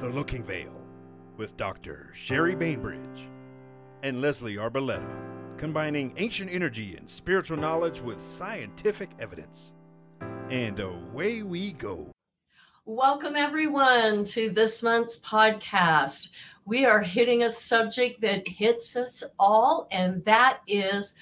The Looking Veil with Dr. Sherry Bainbridge and Leslie Arboleta, combining ancient energy and spiritual knowledge with scientific evidence. And away we go. Welcome, everyone, to this month's podcast. We are hitting a subject that hits us all, and that is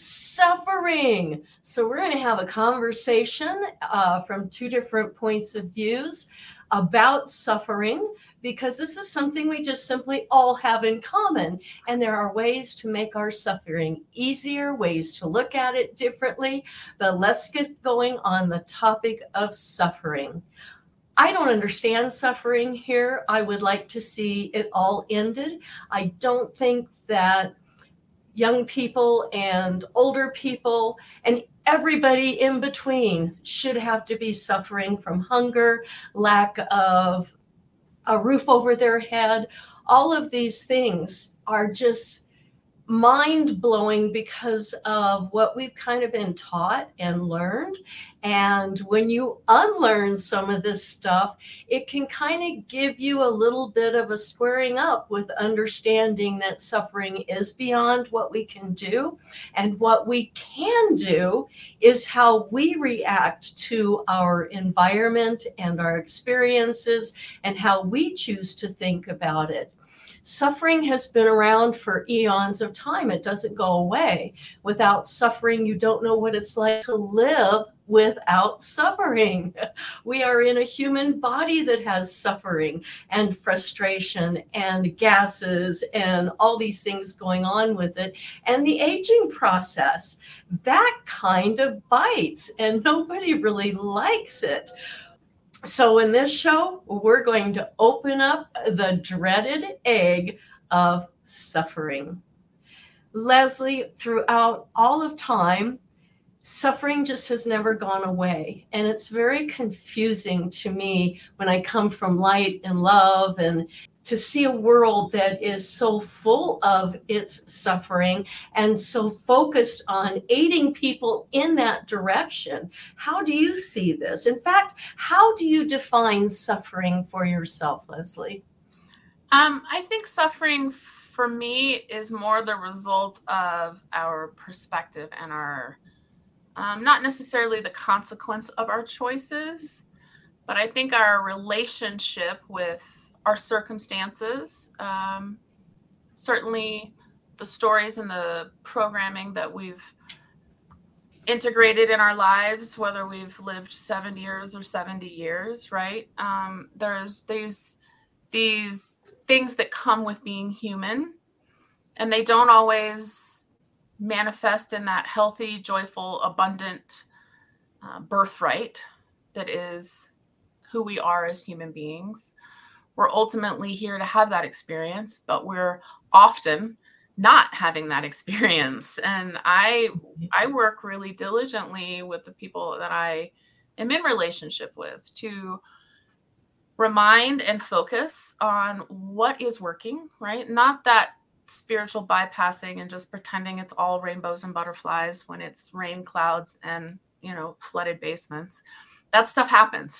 suffering. So we're going to have a conversation from two different points of views about suffering, because this is something we just simply all have in common. And there are ways to make our suffering easier, ways to look at it differently. But let's get going on the topic of suffering. I don't understand suffering here. I would like to see it all ended. I don't think that young people and older people and everybody in between should have to be suffering from hunger, lack of a roof over their head. All of these things are just mind-blowing because of what we've kind of been taught and learned. And when you unlearn some of this stuff, it can kind of give you a little bit of a squaring up with understanding that suffering is beyond what we can do. And what we can do is how we react to our environment and our experiences and how we choose to think about it. Suffering has been around for eons of time. It doesn't go away. Without suffering, you don't know what it's like to live without suffering. We are in a human body that has suffering and frustration and gases and all these things going on with it. And the aging process, that kind of bites, and nobody really likes it. So in this show, we're going to open up the dreaded egg of suffering. Leslie, throughout all of time, suffering just has never gone away. And it's very confusing to me when I come from light and love and to see a world that is so full of its suffering and so focused on aiding people in that direction. How do you see this? In fact, how do you define suffering for yourself, Leslie? I think suffering for me is more the result of our perspective and our, not necessarily the consequence of our choices, but I think our relationship with our circumstances, certainly the stories and the programming that we've integrated in our lives, whether we've lived 7 years or 70 years, right? There's these things that come with being human, and they don't always manifest in that healthy, joyful, abundant birthright that is who we are as human beings. We're ultimately here to have that experience, but we're often not having that experience. And I work really diligently with the people that I am in relationship with to remind and focus on what is working, right? Not that spiritual bypassing and just pretending it's all rainbows and butterflies when it's rain clouds and, flooded basements. That stuff happens.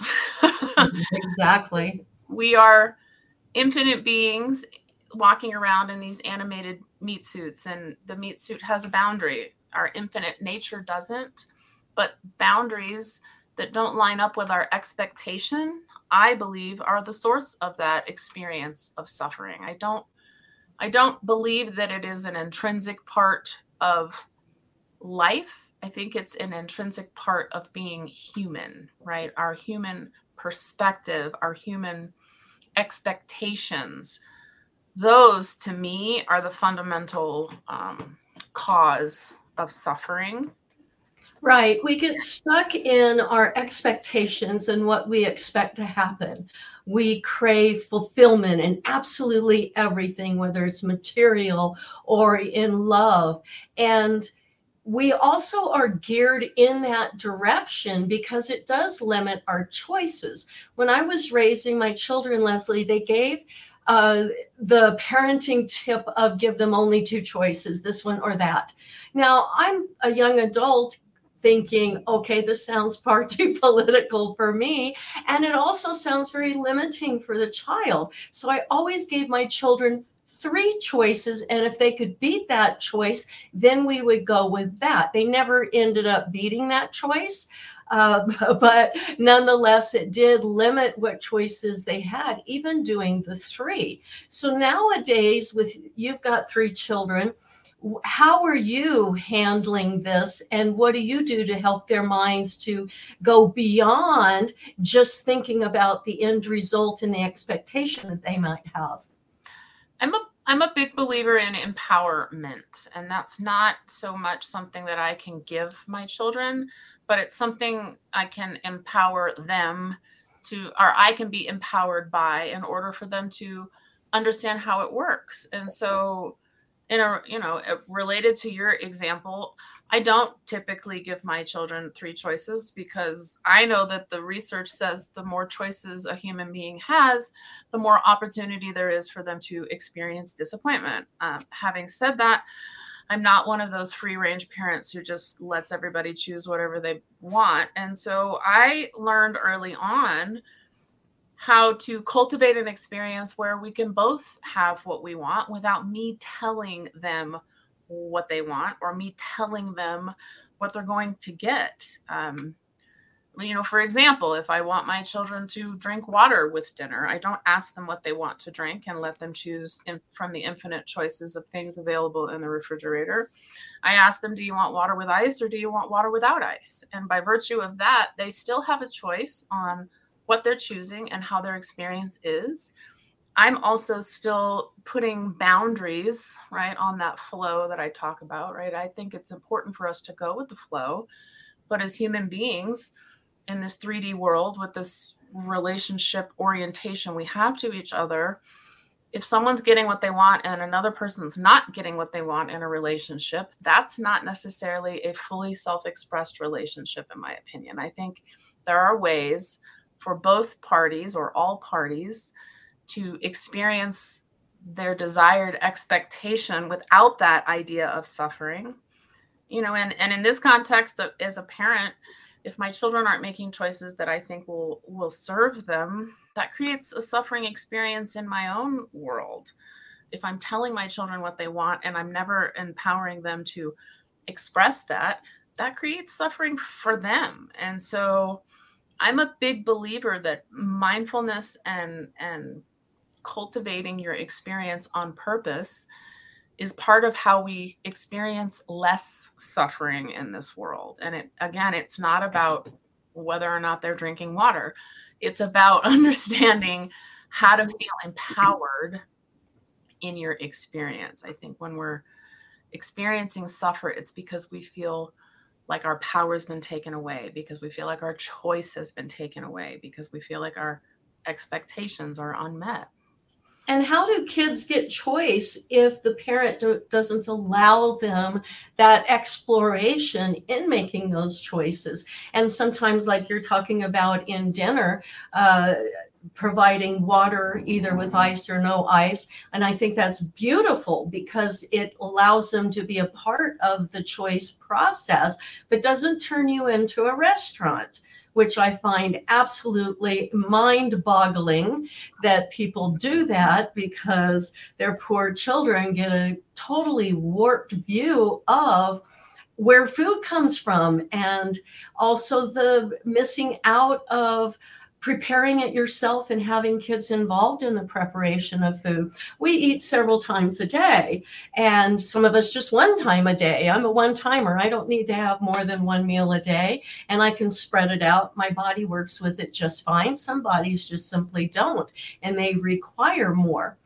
Exactly. We are infinite beings walking around in these animated meat suits, and the meat suit has a boundary. Our infinite nature doesn't, but boundaries that don't line up with our expectation, I believe, are the source of that experience of suffering. I don't believe that it is an intrinsic part of life. I think it's an intrinsic part of being human, right? Our human perspective, our human expectations, those to me are the fundamental cause of suffering. Right. We get stuck in our expectations and what we expect to happen. We crave fulfillment in absolutely everything, whether it's material or in love. And we also are geared in that direction because it does limit our choices. When I was raising my children, Leslie, they gave the parenting tip of give them only two choices, this one or that. Now, I'm a young adult thinking, okay, this sounds far too political for me. And it also sounds very limiting for the child. So I always gave my children 3 choices. And if they could beat that choice, then we would go with that. They never ended up beating that choice. But nonetheless, it did limit what choices they had, even doing the 3. So nowadays, you've got 3 children, how are you handling this, and what do you do to help their minds to go beyond just thinking about the end result and the expectation that they might have? I'm a big believer in empowerment, and that's not so much something that I can give my children, but it's something I can empower them to, or I can be empowered by, in order for them to understand how it works. And so, related to your example, I don't typically give my children 3 choices, because I know that the research says the more choices a human being has, the more opportunity there is for them to experience disappointment. Having said that, I'm not one of those free range parents who just lets everybody choose whatever they want. And so I learned early on how to cultivate an experience where we can both have what we want without me telling them what they want, or me telling them what they're going to get. For example, if I want my children to drink water with dinner, I don't ask them what they want to drink and let them choose from the infinite choices of things available in the refrigerator. I ask them, do you want water with ice, or do you want water without ice? And by virtue of that, they still have a choice on what they're choosing and how their experience is. I'm also still putting boundaries, right, on that flow that I talk about, right? I think it's important for us to go with the flow, but as human beings in this 3D world, with this relationship orientation we have to each other, if someone's getting what they want and another person's not getting what they want in a relationship, that's not necessarily a fully self-expressed relationship, in my opinion. I think there are ways for both parties, or all parties, to experience their desired expectation without that idea of suffering. And in this context, as a parent, if my children aren't making choices that I think will serve them, that creates a suffering experience in my own world. If I'm telling my children what they want and I'm never empowering them to express that, that creates suffering for them. And so I'm a big believer that mindfulness and cultivating your experience on purpose is part of how we experience less suffering in this world. And it's not about whether or not they're drinking water. It's about understanding how to feel empowered in your experience. I think when we're experiencing suffer, it's because we feel like our power's been taken away, because we feel like our choice has been taken away, because we feel like our expectations are unmet. And how do kids get choice if the parent doesn't allow them that exploration in making those choices? And sometimes, like you're talking about in dinner, providing water either with ice or no ice. And I think that's beautiful, because it allows them to be a part of the choice process, but doesn't turn you into a restaurant, which I find absolutely mind-boggling that people do that, because their poor children get a totally warped view of where food comes from, and also the missing out of preparing it yourself and having kids involved in the preparation of food. We eat several times a day, and some of us just one time a day. I'm a one-timer. I don't need to have more than one meal a day, and I can spread it out. My body works with it just fine. Some bodies just simply don't, and they require more.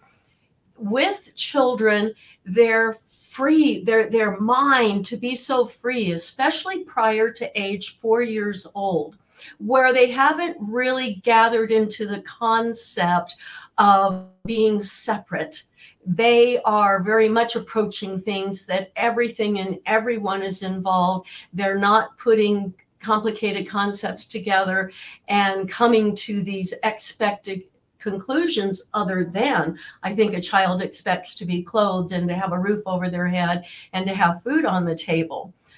With children, they're free, their mind to be so free, especially prior to age 4 years old, where they haven't really gathered into the concept of being separate. They are very much approaching things that everything and everyone is involved. They're not putting complicated concepts together and coming to these expected conclusions, other than, I think a child expects to be clothed and to have a roof over their head and to have food on the table.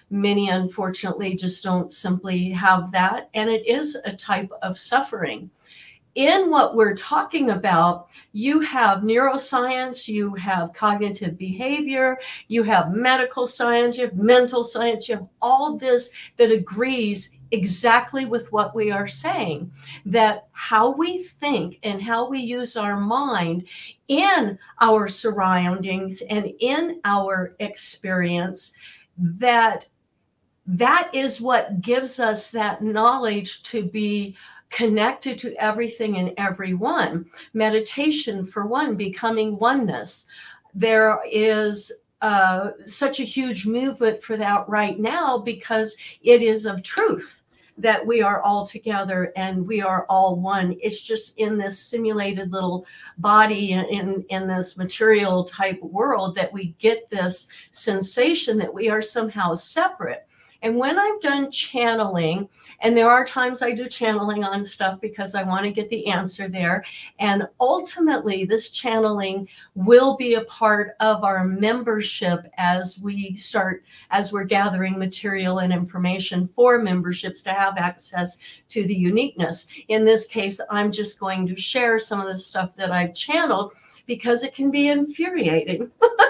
Many, unfortunately, just don't simply have that. And it is a type of suffering. In what we're talking about, you have neuroscience, you have cognitive behavior, you have medical science, you have mental science, you have all this that agrees exactly with what we are saying, that how we think and how we use our mind in our surroundings and in our experience, that is what gives us that knowledge to be connected to everything and everyone. Meditation, for one, becoming oneness. There is such a huge movement for that right now because it is of truth that we are all together and we are all one. It's just in this simulated little body in this material type world that we get this sensation that we are somehow separate. And when I'm done channeling, and there are times I do channeling on stuff because I want to get the answer there. And ultimately, this channeling will be a part of our membership as we're gathering material and information for memberships to have access to the uniqueness. In this case, I'm just going to share some of the stuff that I've channeled because it can be infuriating.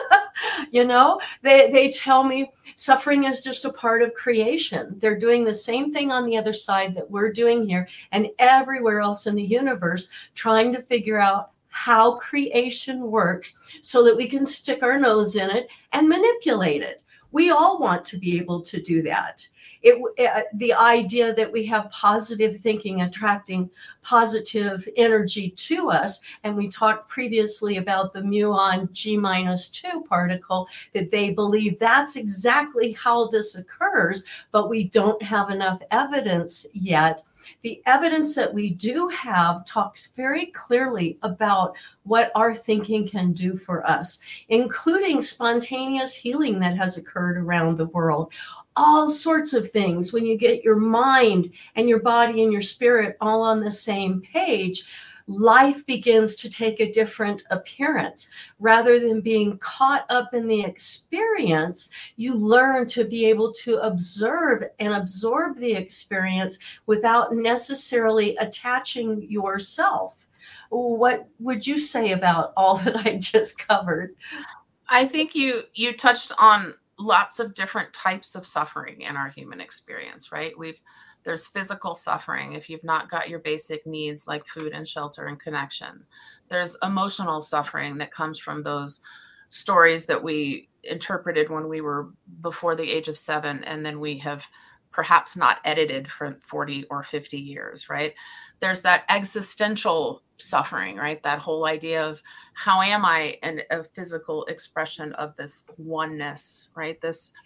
They tell me suffering is just a part of creation. They're doing the same thing on the other side that we're doing here and everywhere else in the universe, trying to figure out how creation works so that we can stick our nose in it and manipulate it. We all want to be able to do that. The idea that we have positive thinking attracting positive energy to us, and we talked previously about the muon G-2 particle, that they believe that's exactly how this occurs, but we don't have enough evidence yet. The evidence that we do have talks very clearly about what our thinking can do for us, including spontaneous healing that has occurred around the world. All sorts of things. When you get your mind and your body and your spirit all on the same page, life begins to take a different appearance. Rather than being caught up in the experience, you learn to be able to observe and absorb the experience without necessarily attaching yourself. What would you say about all that I just covered? I think you touched on lots of different types of suffering in our human experience, right? There's physical suffering if you've not got your basic needs like food and shelter and connection. There's emotional suffering that comes from those stories that we interpreted when we were before the age of 7, and then we have perhaps not edited for 40 or 50 years, right? There's that existential suffering, right? That whole idea of how am I a physical expression of this oneness, right?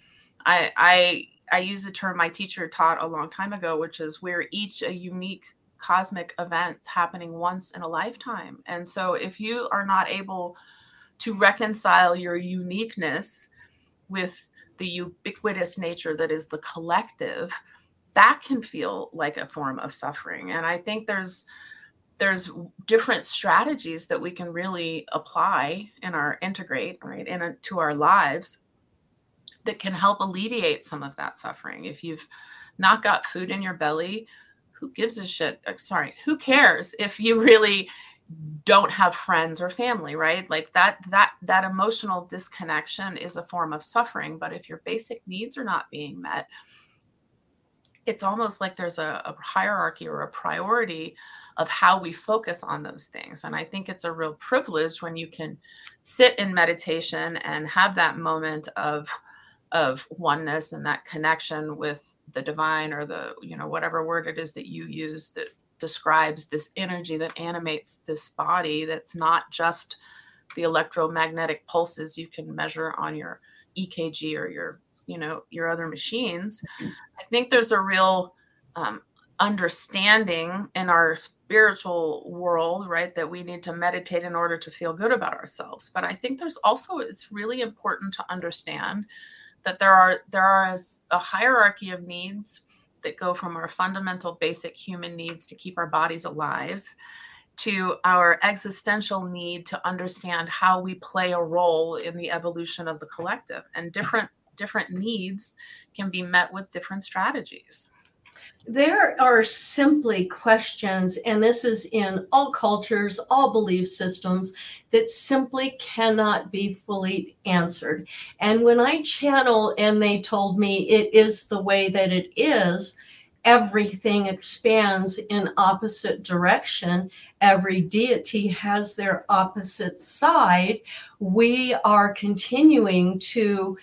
I use a term my teacher taught a long time ago, which is we're each a unique cosmic event happening once in a lifetime. And so if you are not able to reconcile your uniqueness with the ubiquitous nature that is the collective, that can feel like a form of suffering. And I think there's different strategies that we can really apply integrate right into our lives that can help alleviate some of that suffering. If you've not got food in your belly, who gives a shit? Sorry, who cares if you really don't have friends or family, right? Like that emotional disconnection is a form of suffering. But if your basic needs are not being met, it's almost like there's a hierarchy or a priority of how we focus on those things. And I think it's a real privilege when you can sit in meditation and have that moment of oneness and that connection with the divine, or the, whatever word it is that you use that describes this energy that animates this body. That's not just the electromagnetic pulses you can measure on your EKG or your other machines. I think there's a real understanding in our spiritual world, right, that we need to meditate in order to feel good about ourselves. But I think it's really important to understand that there are a hierarchy of needs that go from our fundamental basic human needs to keep our bodies alive to our existential need to understand how we play a role in the evolution of the collective. And different different needs can be met with different strategies. There are simply questions, and this is in all cultures, all belief systems, that simply cannot be fully answered. And when I channel and they told me it is the way that it is, everything expands in opposite direction. Every deity has their opposite side. We are continuing to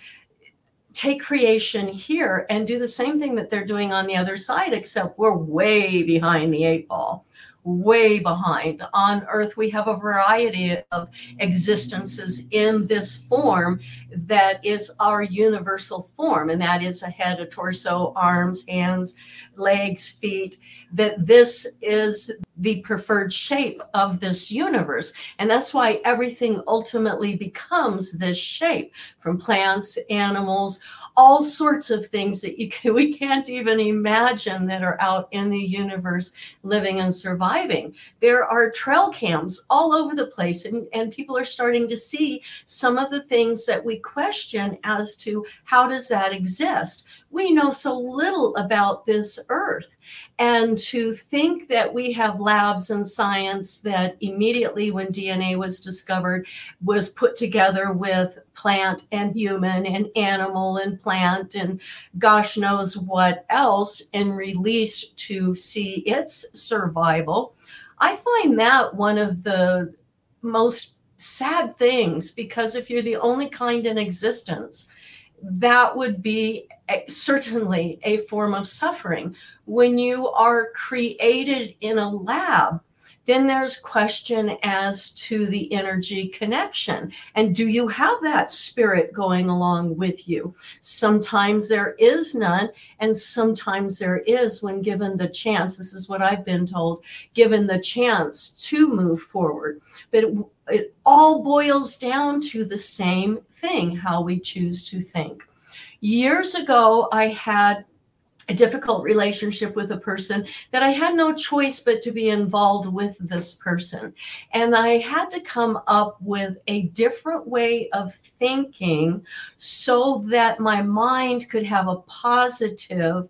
take creation here and do the same thing that they're doing on the other side, except we're way behind the 8 ball, way behind. On Earth, we have a variety of existences in this form that is our universal form, and that is a head, a torso, arms, hands, legs, feet, that this is the preferred shape of this universe. And that's why everything ultimately becomes this shape, from plants, animals, all sorts of things that we can't even imagine that are out in the universe living and surviving. There are trail cams all over the place, and people are starting to see some of the things that we question as to how does that exist. We know so little about this earth. And to think that we have labs and science that immediately when DNA was discovered was put together with plant and human and animal and plant and gosh knows what else and released to see its survival, I find that one of the most sad things, because if you're the only kind in existence, that would be certainly a form of suffering. When you are created in a lab, then there's question as to the energy connection. And do you have that spirit going along with you? Sometimes there is none, and sometimes there is when given the chance. This is what I've been told, given the chance to move forward. But it all boils down to the same thing, how we choose to think. Years ago, I had a difficult relationship with a person that I had no choice but to be involved with this person. And I had to come up with a different way of thinking so that my mind could have a positive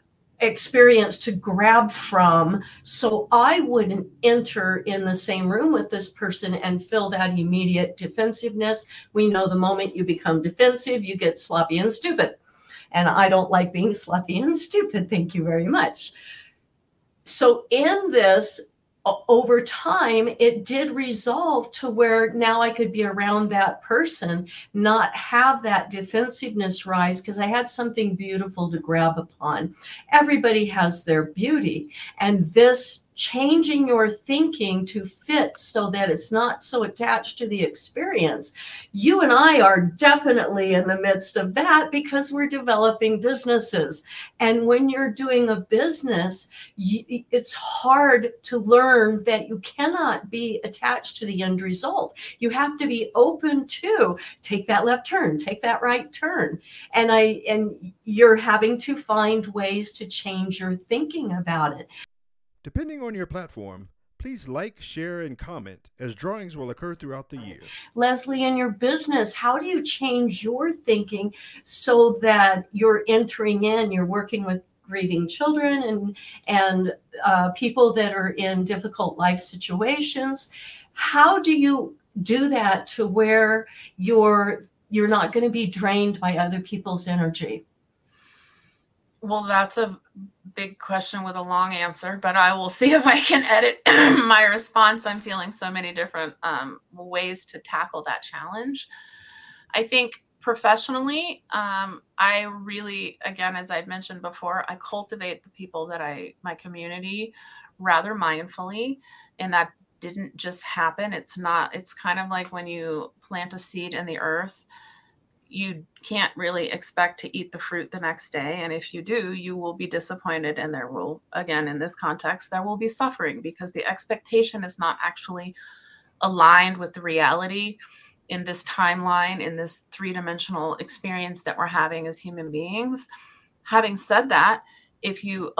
experience to grab from, so I wouldn't enter in the same room with this person and feel that immediate defensiveness. We know the moment you become defensive, you get sloppy and stupid. And I don't like being sloppy and stupid. Thank you very much. So in this, over time, it did resolve to where now I could be around that person, not have that defensiveness rise, because I had something beautiful to grab upon. Everybody has their beauty. And this changing your thinking to fit so that it's not so attached to the experience. You and I are definitely in the midst of that because we're developing businesses. And when you're doing a business, it's hard to learn that you cannot be attached to the end result. You have to be open to take that left turn, take that right turn. And you're having to find ways to change your thinking about it. Depending on your platform, please like, share, and comment, as drawings will occur throughout the year. Leslie, in your business, how do you change your thinking so that you're entering in, you're working with grieving children and people that are in difficult life situations? How do you do that to where you're not going to be drained by other people's energy? Well, that's a big question with a long answer, but I will see if I can edit my response. I'm feeling so many different ways to tackle that challenge. I think professionally, I really, again, as I've mentioned before, I cultivate the people that my community rather mindfully, and that didn't just happen. It's kind of like when you plant a seed in the earth, you can't really expect to eat the fruit the next day. And if you do, you will be disappointed. And there will, again, in this context, there will be suffering because the expectation is not actually aligned with the reality in this timeline, in this three-dimensional experience that we're having as human beings. Having said that, if you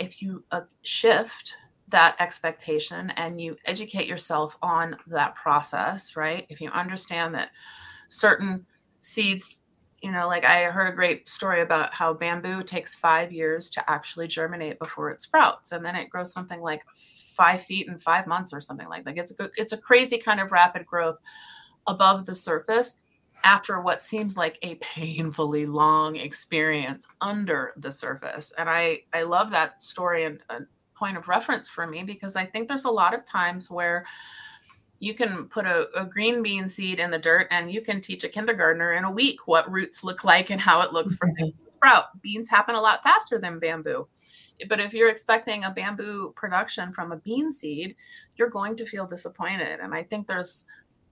shift that expectation and you educate yourself on that process, right? If you understand that certain seeds Like I heard a great story about how bamboo takes 5 years to actually germinate before it sprouts. And then it grows something like 5 feet in 5 months or something like that. It's a crazy kind of rapid growth above the surface after what seems like a painfully long experience under the surface. And I love that story and a point of reference for me, because I think there's a lot of times where you can put a green bean seed in the dirt and you can teach a kindergartner in a week what roots look like and how it looks for things to sprout. Beans happen a lot faster than bamboo. But if you're expecting a bamboo production from a bean seed, you're going to feel disappointed. And I think there's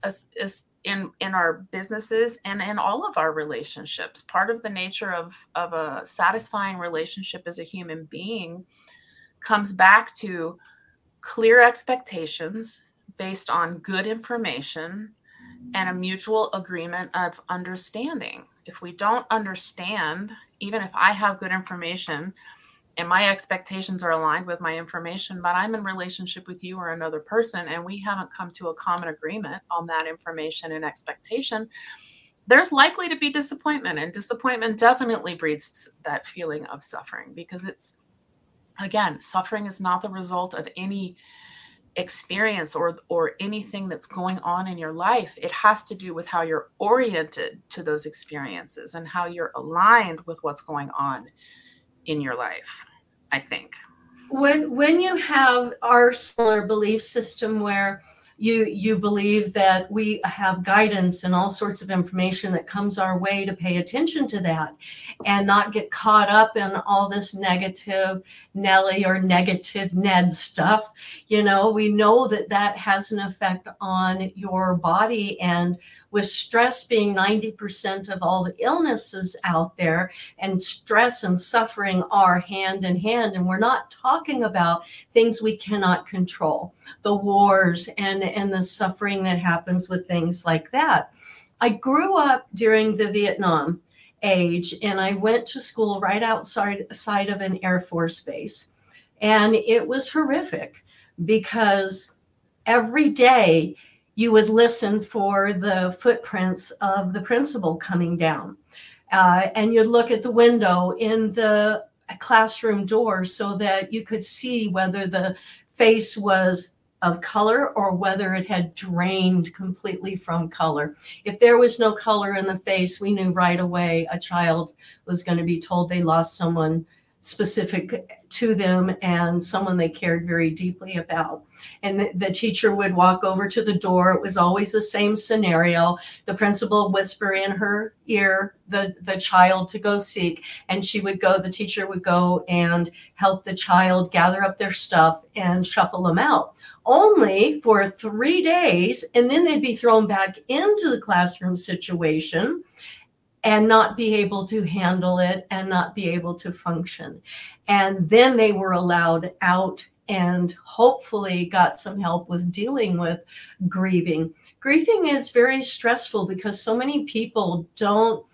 in our businesses and in all of our relationships, part of the nature of a satisfying relationship as a human being comes back to clear expectations based on good information and a mutual agreement of understanding. If we don't understand, even if I have good information and my expectations are aligned with my information, but I'm in relationship with you or another person, and we haven't come to a common agreement on that information and expectation, there's likely to be disappointment. And disappointment definitely breeds that feeling of suffering, because again, suffering is not the result of any experience or anything that's going on in your life. It has to do with how you're oriented to those experiences and how you're aligned with what's going on in your life, I think. When you have our similar belief system where you believe that we have guidance and all sorts of information that comes our way, to pay attention to that and not get caught up in all this negative Nelly or negative Ned stuff. We know that has an effect on your body, and with stress being 90% of all the illnesses out there, and stress and suffering are hand in hand. And we're not talking about things we cannot control, the wars and the suffering that happens with things like that. I grew up during the Vietnam age, and I went to school right outside of an Air Force base. And it was horrific, because every day you would listen for the footprints of the principal coming down. And you'd look at the window in the classroom door so that you could see whether the face was of color or whether it had drained completely from color. If there was no color in the face, we knew right away a child was going to be told they lost someone specific to them and someone they cared very deeply about. And the teacher would walk over to the door. It was always the same scenario. The principal would whisper in her ear the child to go seek, and the teacher would go and help the child gather up their stuff and shuffle them out, only for 3 days. And then they'd be thrown back into the classroom situation and not be able to handle it and not be able to function. And then they were allowed out and hopefully got some help with dealing with grieving. Grieving is very stressful because so many people don't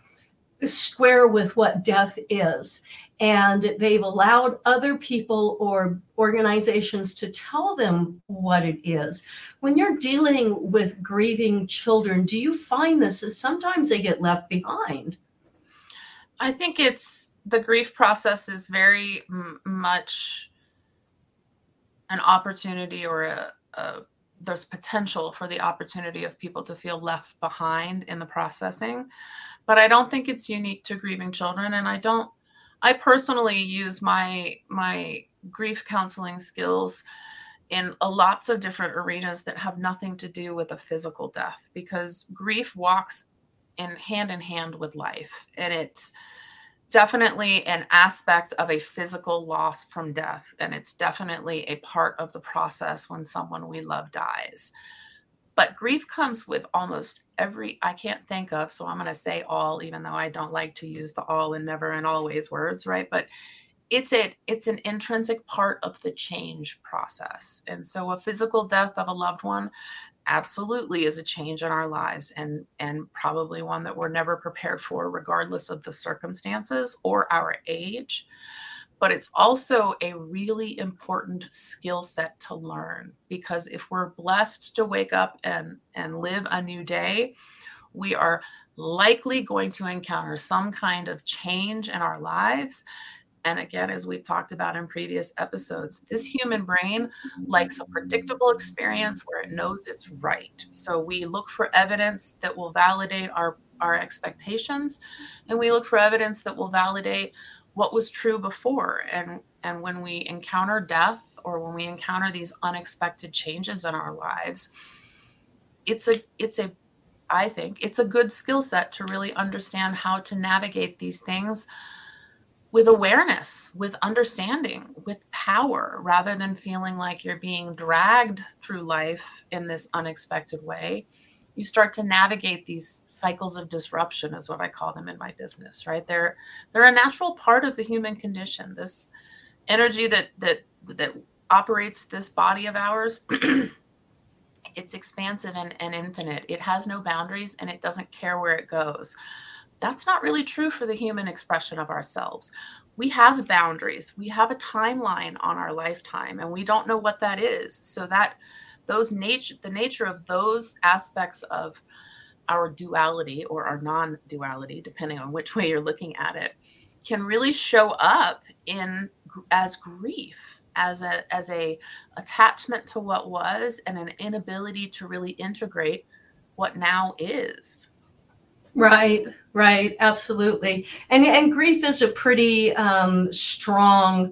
square with what death is. And they've allowed other people or organizations to tell them what it is. When you're dealing with grieving children, do you find this is sometimes they get left behind? I think the grief process is very much an opportunity, or there's potential for the opportunity of people to feel left behind in the processing. But I don't think it's unique to grieving children. And I personally use my grief counseling skills in lots of different arenas that have nothing to do with a physical death, because grief walks in hand with life. And it's definitely an aspect of a physical loss from death. And it's definitely a part of the process when someone we love dies. But grief comes with almost I can't think of, so I'm going to say all, even though I don't like to use the all and never and always words, right? But it's an intrinsic part of the change process. And so a physical death of a loved one absolutely is a change in our lives, and probably one that we're never prepared for, regardless of the circumstances or our age. But it's also a really important skill set to learn, because if we're blessed to wake up and live a new day, we are likely going to encounter some kind of change in our lives. And again, as we've talked about in previous episodes, this human brain likes a predictable experience where it knows it's right. So we look for evidence that will validate our expectations, and we look for evidence that will validate what was true before. And when we encounter death, or when we encounter these unexpected changes in our lives, I think it's a good skill set to really understand how to navigate these things with awareness, with understanding, with power, rather than feeling like you're being dragged through life in this unexpected way. You start to navigate these cycles of disruption, is what I call them in my business, right? They're a natural part of the human condition. This energy that operates this body of ours, it's expansive and infinite. It has no boundaries, and it doesn't care where it goes. That's not really true for the human expression of ourselves. We have boundaries. We have a timeline on our lifetime, and we don't know what that is. So that the nature of those aspects of our duality, or our non-duality, depending on which way you're looking at it, can really show up as grief, as a attachment to what was, and an inability to really integrate what now is. Right, absolutely. And grief is a pretty strong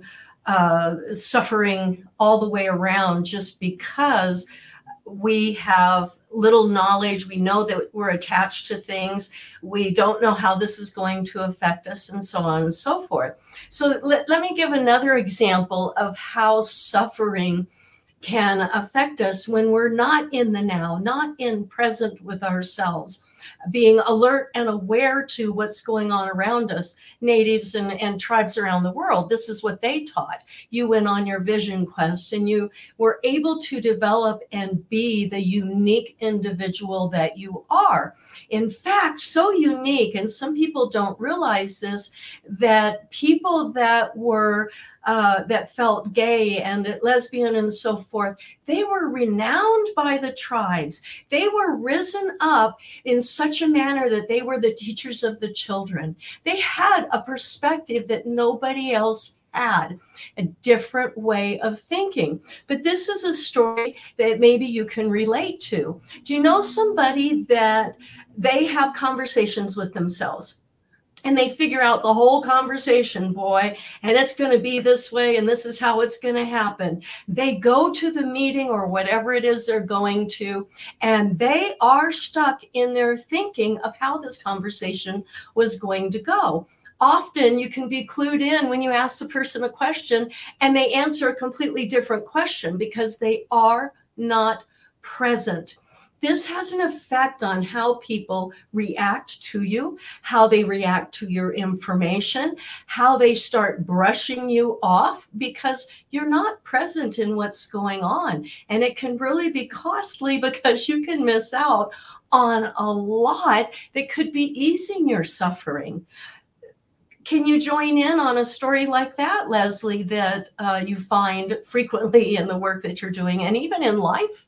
suffering all the way around, just because we have little knowledge. We know that we're attached to things. We don't know how this is going to affect us, and so on and so forth. So let me give another example of how suffering can affect us when we're not in the now, not in present with ourselves, being alert and aware to what's going on around us. Natives and tribes around the world, this is what they taught. You went on your vision quest, and you were able to develop and be the unique individual that you are. In fact, so unique, and some people don't realize this, that people that were that felt gay and lesbian and so forth, they were renowned by the tribes. They were risen up in such a manner that they were the teachers of the children. They had a perspective that nobody else had, a different way of thinking. But this is a story that maybe you can relate to. Do you know somebody that they have conversations with themselves? And they figure out the whole conversation, boy, and it's going to be this way, and this is how it's going to happen. They go to the meeting or whatever it is they're going to, and they are stuck in their thinking of how this conversation was going to go. Often you can be clued in when you ask the person a question and they answer a completely different question because they are not present. This has an effect on how people react to you, how they react to your information, how they start brushing you off because you're not present in what's going on. And it can really be costly because you can miss out on a lot that could be easing your suffering. Can you join in on a story like that, Leslie, that you find frequently in the work that you're doing and even in life?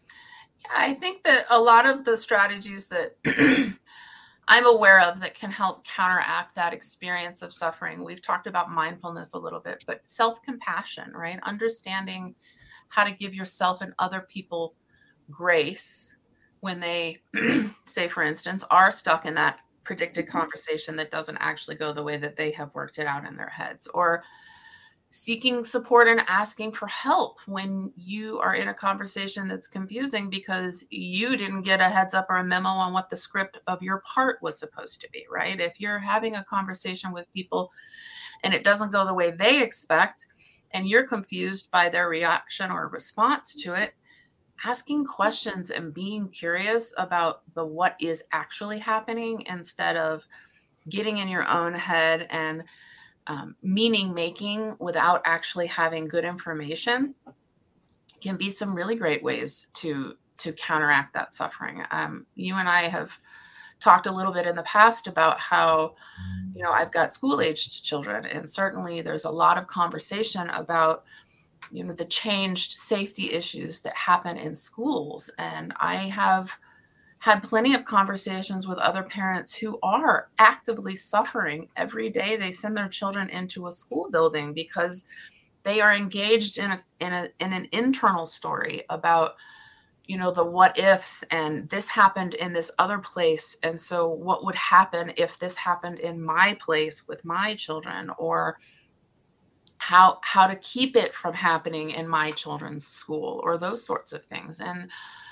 I think that a lot of the strategies that I'm aware of that can help counteract that experience of suffering, we've talked about mindfulness a little bit, but self-compassion, right? Understanding how to give yourself and other people grace when they, say, for instance, are stuck in that predicted conversation that doesn't actually go the way that they have worked it out in their heads, or seeking support and asking for help when you are in a conversation that's confusing because you didn't get a heads up or a memo on what the script of your part was supposed to be, right? If you're having a conversation with people and it doesn't go the way they expect and you're confused by their reaction or response to it, asking questions and being curious about the what is actually happening instead of getting in your own head and meaning making without actually having good information can be some really great ways to counteract that suffering. You and I have talked a little bit in the past about how, I've got school-aged children, and certainly there's a lot of conversation about, the changed safety issues that happen in schools. And I have had plenty of conversations with other parents who are actively suffering every day. They send their children into a school building because they are engaged in an internal story about, the what ifs, and this happened in this other place. And so what would happen if this happened in my place with my children, or how to keep it from happening in my children's school, or those sorts of things. And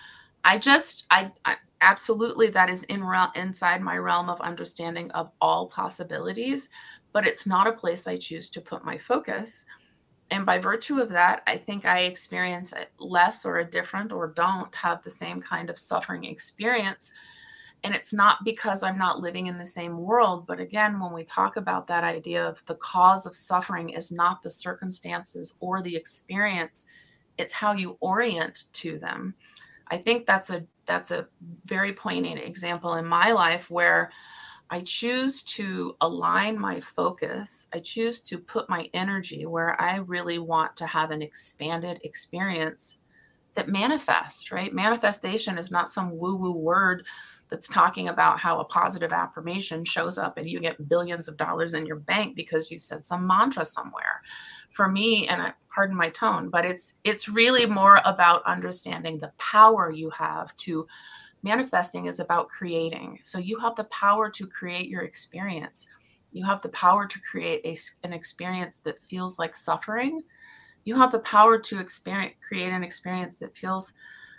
I absolutely, that is inside my realm of understanding of all possibilities, but it's not a place I choose to put my focus. And by virtue of that, I think I experience less or a different, or don't have the same kind of suffering experience. And it's not because I'm not living in the same world. But again, when we talk about that idea of the cause of suffering is not the circumstances or the experience, it's how you orient to them. I think that's a very poignant example in my life where I choose to align my focus. I choose to put my energy where I really want to have an expanded experience that manifests, right? Manifestation is not some woo-woo word that's talking about how a positive affirmation shows up and you get billions of dollars in your bank because you said some mantra somewhere. For me, and pardon my tone, but it's really more about understanding the power you have to. Manifesting is about creating. So you have the power to create your experience. You have the power to create an experience that feels like suffering. You have the power to create an experience that feels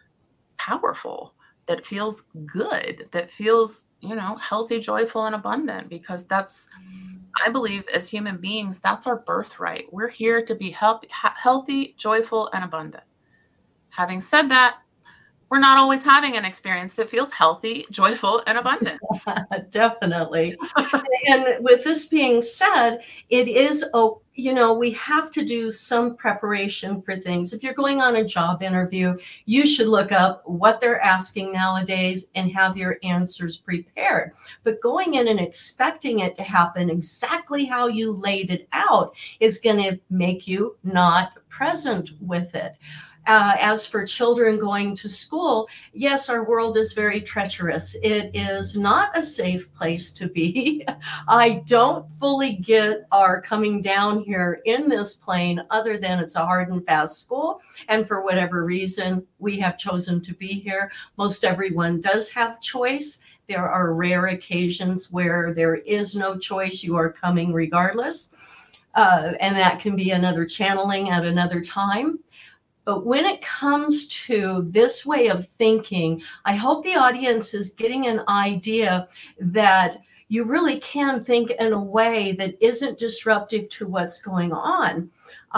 powerful, that feels good, that feels, healthy, joyful, and abundant, because that's, I believe, as human beings, that's our birthright. We're here to be healthy, joyful, and abundant. Having said that, we're not always having an experience that feels healthy, joyful, and abundant. Definitely. And with this being said, it is, we have to do some preparation for things. If you're going on a job interview, you should look up what they're asking nowadays and have your answers prepared. But going in and expecting it to happen exactly how you laid it out is going to make you not present with it. As for children going to school, yes, our world is very treacherous. It is not a safe place to be. I don't fully get our coming down here in this plane, other than it's a hard and fast school. And for whatever reason, we have chosen to be here. Most everyone does have choice. There are rare occasions where there is no choice. You are coming regardless. And that can be another channeling at another time. But when it comes to this way of thinking, I hope the audience is getting an idea that you really can think in a way that isn't disruptive to what's going on.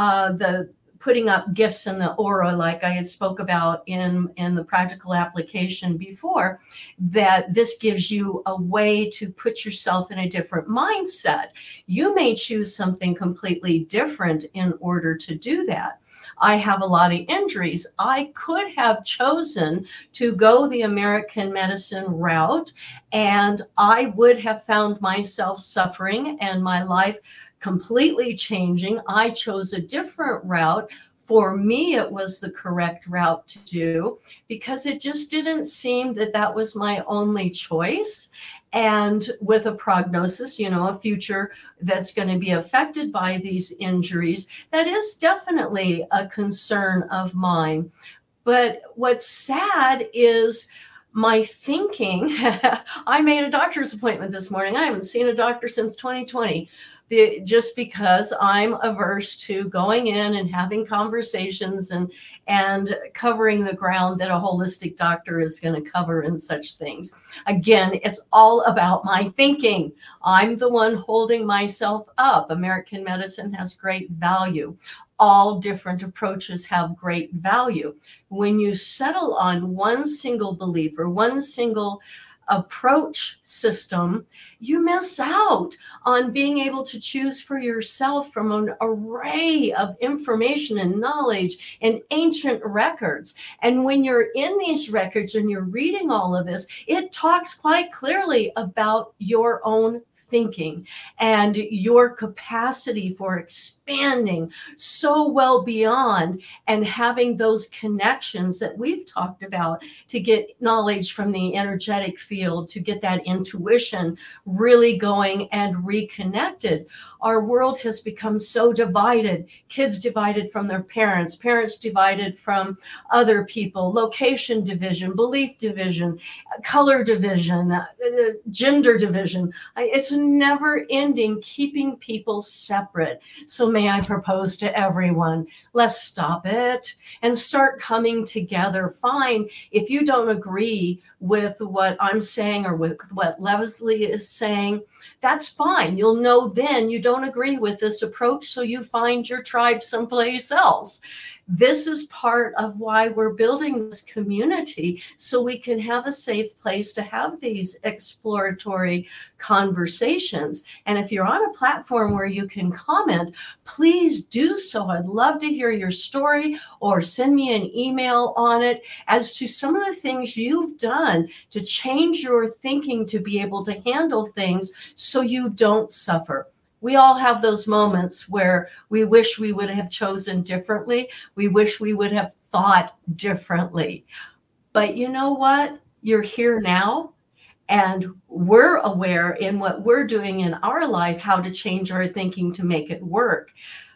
The putting up gifts in the aura, like I had spoke about in the practical application before, that this gives you a way to put yourself in a different mindset. You may choose something completely different in order to do that. I have a lot of injuries. I could have chosen to go the American medicine route, and I would have found myself suffering and my life completely changing. I chose a different route. For me, it was the correct route to do because it just didn't seem that that was my only choice. And with a prognosis, a future that's going to be affected by these injuries, that is definitely a concern of mine. But what's sad is my thinking. I made a doctor's appointment this morning. I haven't seen a doctor since 2020. Just because I'm averse to going in and having conversations and covering the ground that a holistic doctor is going to cover and such things. Again, it's all about my thinking. I'm the one holding myself up. American medicine has great value. All different approaches have great value. When you settle on one single belief or one single approach system, you miss out on being able to choose for yourself from an array of information and knowledge and ancient records. And when you're in these records and you're reading all of this, it talks quite clearly about your own thinking and your capacity for expanding so well beyond, and having those connections that we've talked about to get knowledge from the energetic field, to get that intuition really going and reconnected. Our world has become so divided. Kids divided from their parents, parents divided from other people, location division, belief division, color division, gender division. It's never ending, keeping people separate. So may I propose to everyone, let's stop it and start coming together. Fine, if you don't agree with what I'm saying or with what Leslie is saying, that's fine. You'll know then you don't agree with this approach, so you find your tribe someplace else. This is part of why we're building this community, so we can have a safe place to have these exploratory conversations. And if you're on a platform where you can comment, please do so. I'd love to hear your story, or send me an email on it as to some of the things you've done to change your thinking to be able to handle things so you don't suffer. We all have those moments where we wish we would have chosen differently. We wish we would have thought differently. But you know what? You're here now, and we're aware in what we're doing in our life how to change our thinking to make it work.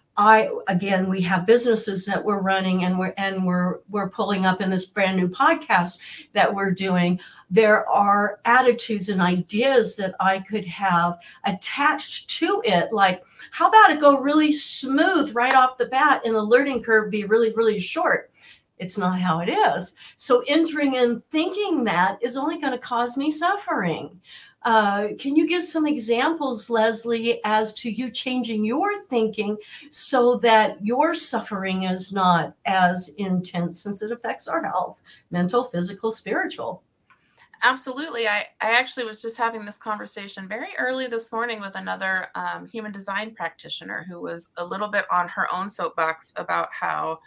We have businesses that we're running, and we're pulling up in this brand new podcast that we're doing. There are attitudes and ideas that I could have attached to it. Like, how about it go really smooth right off the bat and the learning curve be really, really short? It's not how it is. So entering and thinking that is only going to cause me suffering. Can you give some examples, Leslie, as to you changing your thinking so that your suffering is not as intense, since it affects our health, mental, physical, spiritual? Absolutely. I actually was just having this conversation very early this morning with another human design practitioner who was a little bit on her own soapbox about how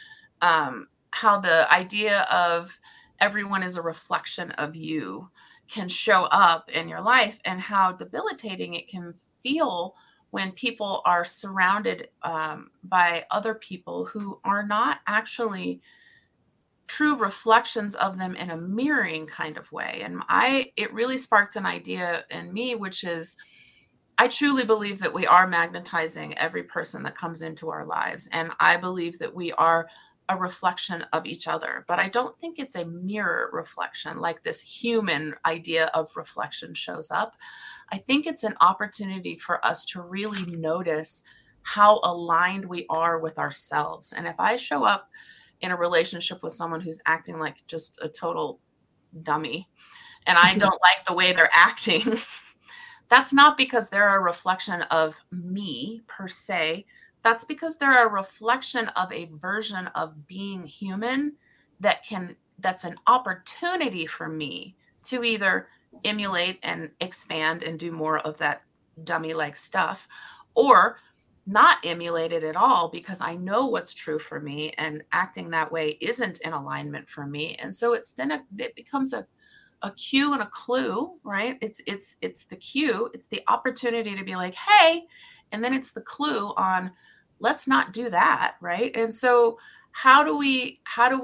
the idea of everyone is a reflection of you can show up in your life, and how debilitating it can feel when people are surrounded by other people who are not actually true reflections of them in a mirroring kind of way. And it really sparked an idea in me, which is, I truly believe that we are magnetizing every person that comes into our lives. And I believe that we are a reflection of each other, but I don't think it's a mirror reflection like this human idea of reflection shows up. I think it's an opportunity for us to really notice how aligned we are with ourselves. And if I show up in a relationship with someone who's acting like just a total dummy, and I don't like the way they're acting, that's not because they're a reflection of me per se. That's because they're a reflection of a version of being human that's an opportunity for me to either emulate and expand and do more of that dummy-like stuff, or not emulate it at all because I know what's true for me, and acting that way isn't in alignment for me. And so it becomes a cue and a clue, right? It's the cue, it's the opportunity to be like, hey, and then it's the clue on, let's not do that, right? And so how do we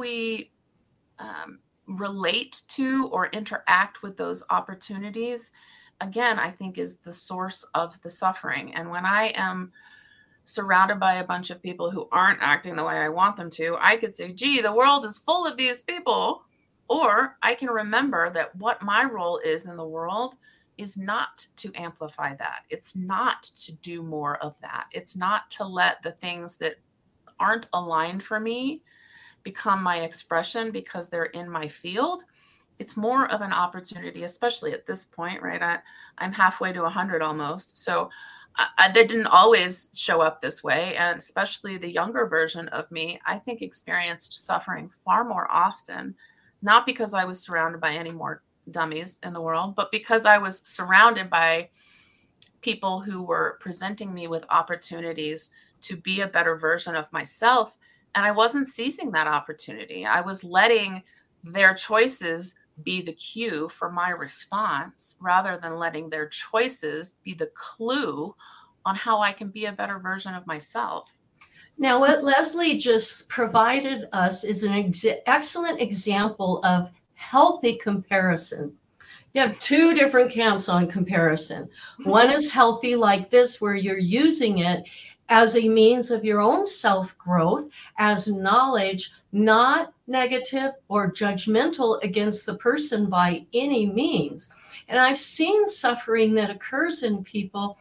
relate to or interact with those opportunities? Again, I think is the source of the suffering. And when I am surrounded by a bunch of people who aren't acting the way I want them to, I could say, gee, the world is full of these people. Or I can remember that what my role is in the world is not to amplify that. It's not to do more of that. It's not to let the things that aren't aligned for me become my expression because they're in my field. It's more of an opportunity, especially at this point, right? I'm halfway to 100 almost. So that didn't always show up this way. And especially the younger version of me, I think experienced suffering far more often, not because I was surrounded by any more dummies in the world, but because I was surrounded by people who were presenting me with opportunities to be a better version of myself. And I wasn't seizing that opportunity. I was letting their choices be the cue for my response rather than letting their choices be the clue on how I can be a better version of myself. Now, what Leslie just provided us is an excellent example of healthy comparison. You have two different camps on comparison. One is healthy like this, where you're using it as a means of your own self-growth, as knowledge, not negative or judgmental against the person by any means. And I've seen suffering that occurs in people.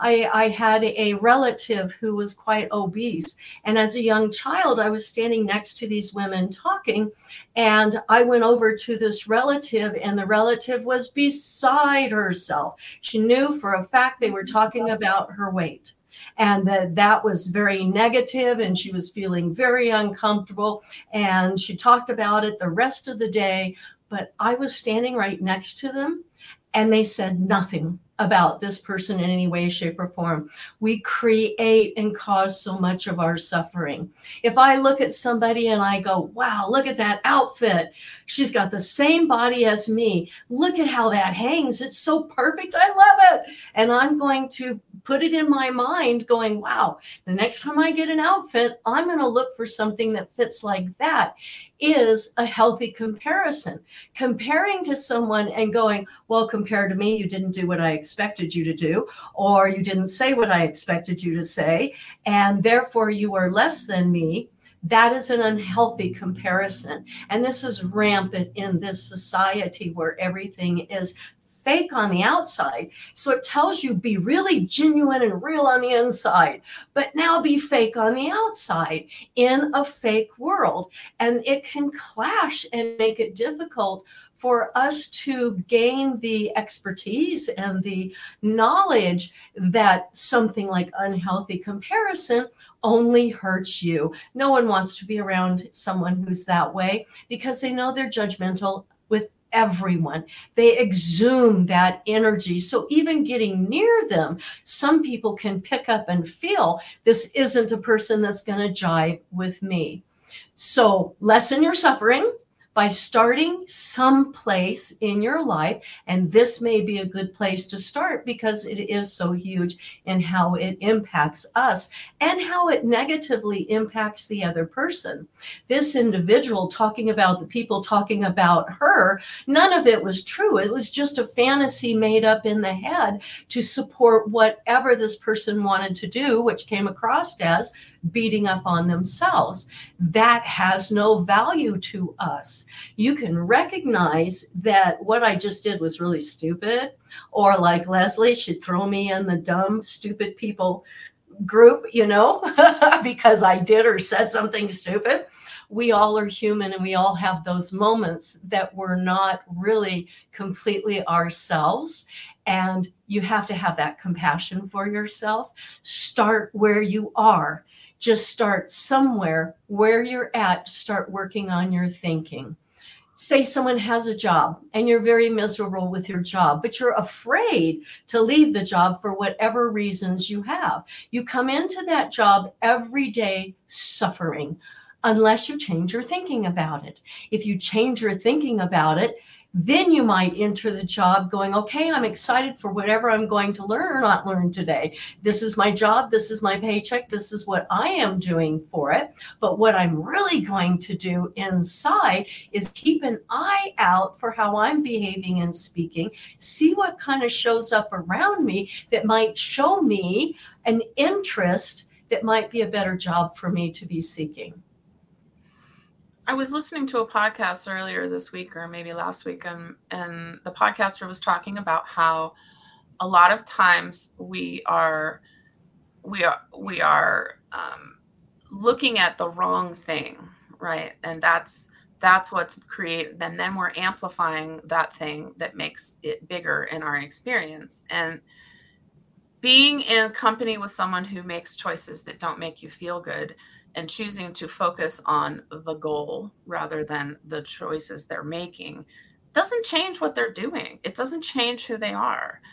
I had a relative who was quite obese. And as a young child, I was standing next to these women talking. And I went over to this relative, and the relative was beside herself. She knew for a fact they were talking about her weight, and that was very negative, and she was feeling very uncomfortable. And she talked about it the rest of the day. But I was standing right next to them, and they said nothing about this person in any way, shape, or form. We create and cause so much of our suffering. If I look at somebody and I go, wow, look at that outfit. She's got the same body as me. Look at how that hangs. It's so perfect. I love it. And I'm going to put it in my mind going, wow, the next time I get an outfit, I'm going to look for something that fits like that. Is a healthy comparison. Comparing to someone and going, well, compared to me, you didn't do what I expected you to do, or you didn't say what I expected you to say, and therefore you are less than me. That is an unhealthy comparison. And this is rampant in this society where everything is fake on the outside. So it tells you be really genuine and real on the inside, but now be fake on the outside in a fake world. And it can clash and make it difficult for us to gain the expertise and the knowledge that something like unhealthy comparison only hurts you. No one wants to be around someone who's that way because they know they're judgmental with everyone. They exhume that energy. So even getting near them, some people can pick up and feel this isn't a person that's going to jive with me. So lessen your suffering by starting someplace in your life. And this may be a good place to start because it is so huge in how it impacts us and how it negatively impacts the other person. This individual talking about the people talking about her, none of it was true. It was just a fantasy made up in the head to support whatever this person wanted to do, which came across as beating up on themselves. That has no value to us. You can recognize that what I just did was really stupid, or like Leslie, she'd throw me in the dumb, stupid people group, because I did or said something stupid. We all are human and we all have those moments that we're not really completely ourselves. And you have to have that compassion for yourself. Start where you are. Just start somewhere where you're at. Start working on your thinking. Say someone has a job and you're very miserable with your job, but you're afraid to leave the job for whatever reasons you have. You come into that job every day suffering unless you change your thinking about it. If you change your thinking about it, then you might enter the job going, okay, I'm excited for whatever I'm going to learn or not learn today. This is my job. This is my paycheck. This is what I am doing for it. But what I'm really going to do inside is keep an eye out for how I'm behaving and speaking, see what kind of shows up around me that might show me an interest that might be a better job for me to be seeking. I was listening to a podcast earlier this week or maybe last week, and the podcaster was talking about how a lot of times we are looking at the wrong thing, right? And that's what's created. And then we're amplifying that thing that makes it bigger in our experience. And being in company with someone who makes choices that don't make you feel good and choosing to focus on the goal rather than the choices they're making doesn't change what they're doing. It doesn't change who they are.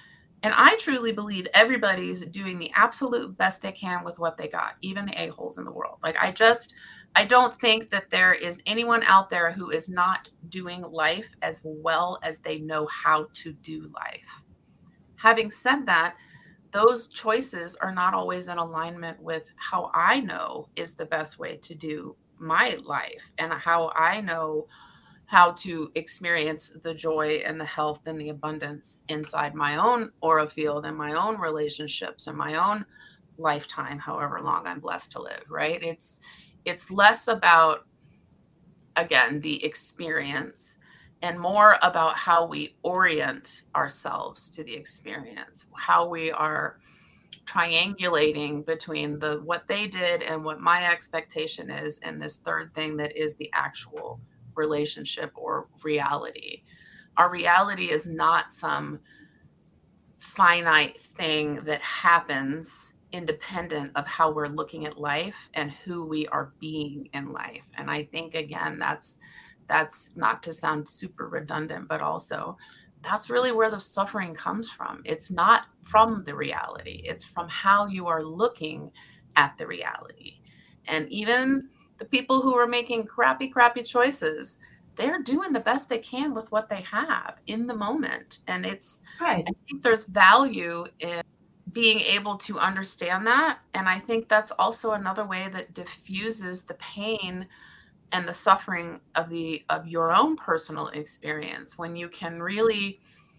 And I truly believe everybody's doing the absolute best they can with what they got, even the a-holes in the world. Like, I don't think that there is anyone out there who is not doing life as well as they know how to do life. Having said that, those choices are not always in alignment with how I know is the best way to do my life and how I know how to experience the joy and the health and the abundance inside my own aura field and my own relationships and my own lifetime, however long I'm blessed to live, right? It's less about, again, the experience and more about how we orient ourselves to the experience, how we are triangulating between what they did and what my expectation is, and this third thing that is the actual relationship or reality. Our reality is not some finite thing that happens independent of how we're looking at life and who we are being in life. And I think, again, that's not to sound super redundant, but also that's really where the suffering comes from. It's not from the reality. It's from how you are looking at the reality. And even the people who are making crappy choices, they're doing the best they can with what they have in the moment. And Right. I think there's value in being able to understand that. And I think that's also another way that diffuses the pain and the suffering of your own personal experience, when you can really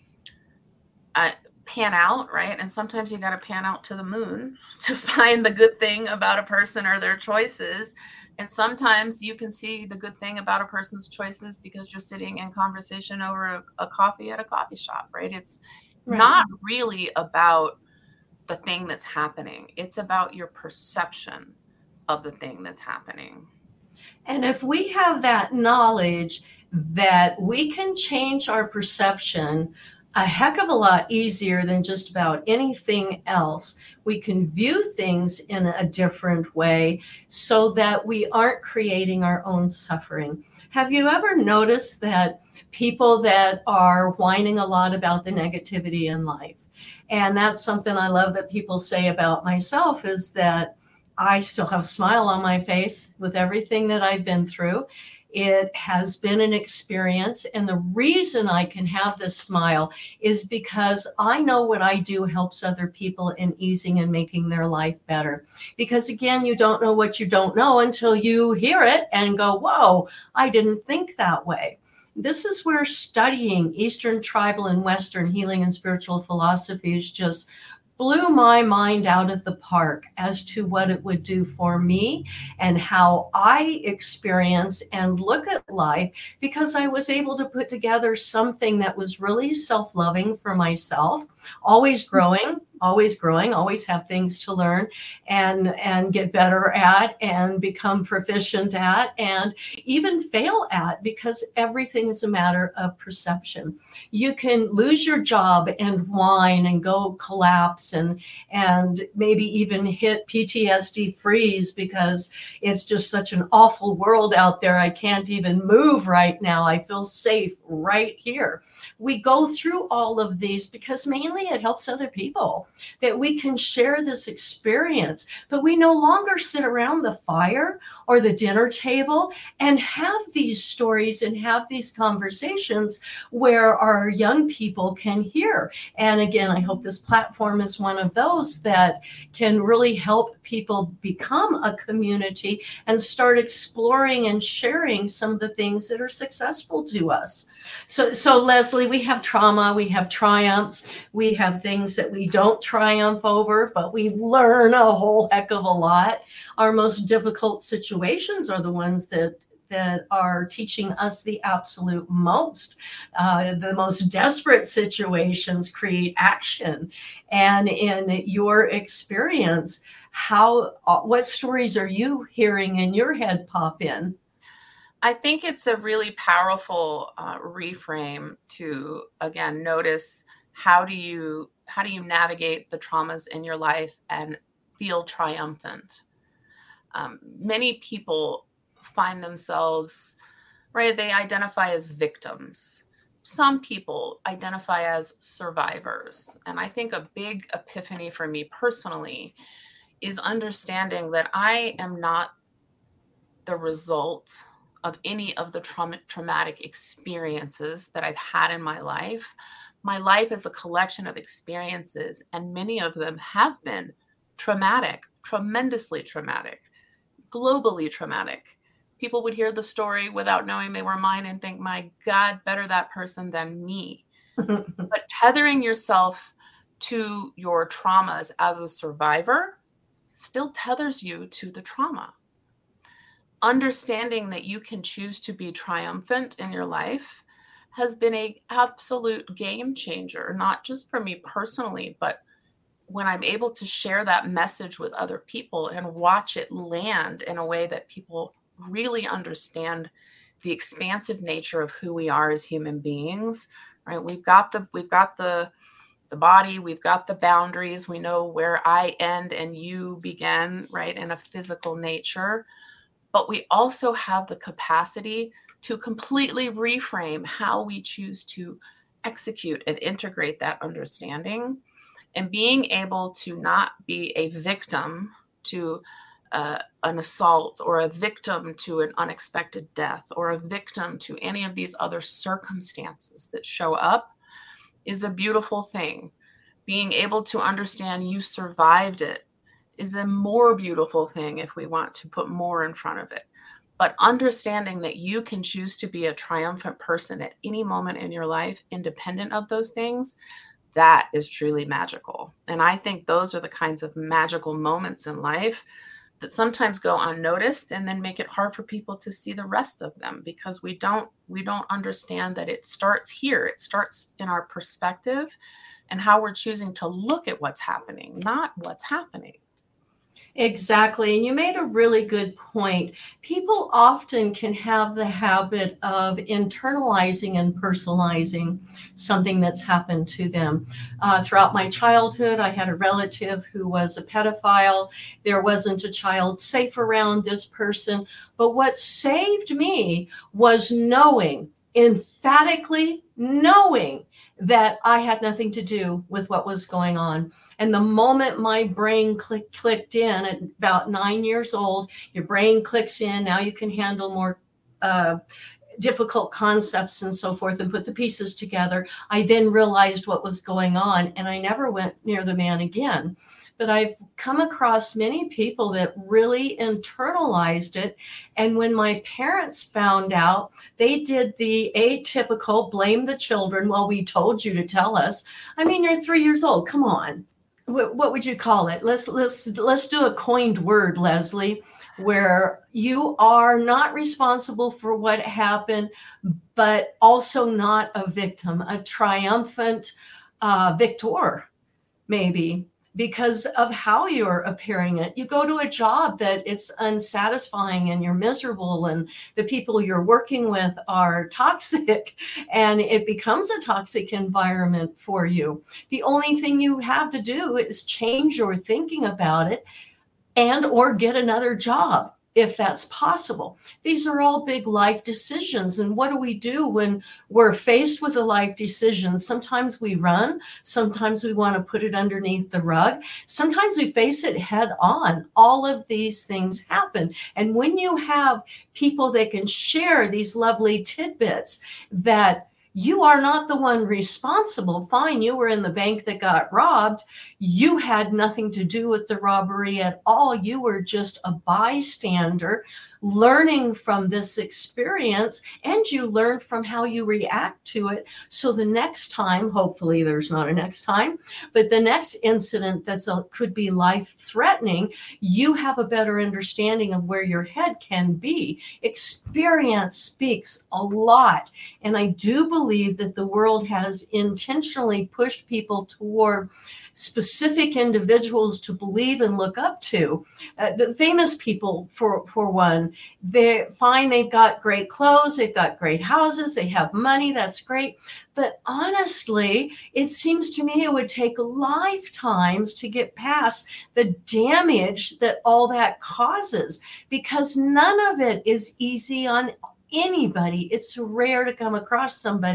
pan out, right? And sometimes you got to pan out to the moon to find the good thing about a person or their choices. And sometimes you can see the good thing about a person's choices because you're sitting in conversation over a coffee at a coffee shop, right? It's Right. not really about the thing that's happening. It's about your perception of the thing that's happening. And if we have that knowledge that we can change our perception a heck of a lot easier than just about anything else, we can view things in a different way so that we aren't creating our own suffering. Have you ever noticed that people that are whining a lot about the negativity in life? And that's something I love that people say about myself, is that I still have a smile on my face with everything that I've been through. It has been an experience. And the reason I can have this smile is because I know what I do helps other people in easing and making their life better. Because again, you don't know what you don't know until you hear it and go, whoa, I didn't think that way. This is where studying Eastern, tribal, and Western healing and spiritual philosophies just blew my mind out of the park as to what it would do for me and how I experience and look at life, because I was able to put together something that was really self-loving for myself, always growing, always have things to learn and get better at and become proficient at and even fail at, because everything is a matter of perception. You can lose your job and whine and go collapse and maybe even hit PTSD freeze because it's just such an awful world out there. I can't even move right now. I feel safe right here. We go through all of these because mainly it helps other people, that we can share this experience, but we no longer sit around the fire or the dinner table and have these stories and have these conversations where our young people can hear. And again, I hope this platform is one of those that can really help people become a community and start exploring and sharing some of the things that are successful to us. So Leslie, we have trauma, we have triumphs, we have things that we don't triumph over, but we learn a whole heck of a lot. Our most difficult situations are the ones that are teaching us the absolute most. The most desperate situations create action. And in your experience, what stories are you hearing in your head pop in? I think it's a really powerful reframe to, again, notice how do you navigate the traumas in your life and feel triumphant. Many people find themselves, right, they identify as victims. some people identify as survivors. And I think a big epiphany for me personally is understanding that I am not the result of any of the traumatic experiences that I've had in my life. My life is a collection of experiences, and many of them have been traumatic, tremendously traumatic, globally traumatic. People would hear the story without knowing they were mine and think, my God, better that person than me. But tethering yourself to your traumas as a survivor still tethers you to the trauma. Understanding that you can choose to be triumphant in your life has been an absolute game changer, not just for me personally, but when I'm able to share that message with other people and watch it land in a way that people really understand the expansive nature of who we are as human beings, right? We've got the body, we've got the boundaries, we know where I end and you begin, right? In a physical nature. But we also have the capacity to completely reframe how we choose to execute and integrate that understanding, and being able to not be a victim to an assault, or a victim to an unexpected death, or a victim to any of these other circumstances that show up is a beautiful thing. Being able to understand you survived it is a more beautiful thing if we want to put more in front of it. But understanding that you can choose to be a triumphant person at any moment in your life, independent of those things, that is truly magical. And I think those are the kinds of magical moments in life that sometimes go unnoticed and then make it hard for people to see the rest of them, because we don't understand that it starts here. It starts in our perspective and how we're choosing to look at what's happening, not what's happening. Exactly. And you made a really good point. People often can have the habit of internalizing and personalizing something that's happened to them. Throughout my childhood, I had a relative who was a pedophile. There wasn't a child safe around this person. But what saved me was emphatically knowing that I had nothing to do with what was going on. And the moment my brain clicked in at about 9 years old, your brain clicks in. Now you can handle more difficult concepts and so forth and put the pieces together. I then realized what was going on, and I never went near the man again. But I've come across many people that really internalized it. And when my parents found out, they did the atypical blame the children. Well, we told you to tell us. I mean, you're 3 years old. Come on. What would you call it? Let's do a coined word, Leslie, where you are not responsible for what happened, but also not a victim, a triumphant victor, maybe, because of how you're appearing it. You go to a job that it's unsatisfying and you're miserable and the people you're working with are toxic and it becomes a toxic environment for you. The only thing you have to do is change your thinking about it and or get another job, if that's possible. These are all big life decisions. And what do we do when we're faced with a life decision? Sometimes we run. Sometimes we want to put it underneath the rug. Sometimes we face it head on. All of these things happen. And when you have people that can share these lovely tidbits that you are not the one responsible. Fine, you were in the bank that got robbed. You had nothing to do with the robbery at all. You were just a bystander learning from this experience, and you learn from how you react to it. So the next time, hopefully there's not a next time, but the next incident could be life-threatening, you have a better understanding of where your head can be. Experience speaks a lot. And I do believe that the world has intentionally pushed people toward specific individuals to believe and look up to. The famous people, for one, they've got great clothes, they've got great houses, they have money, that's great. But honestly, it seems to me it would take lifetimes to get past the damage that all that causes, because none of it is easy on anybody. It's rare to come across somebody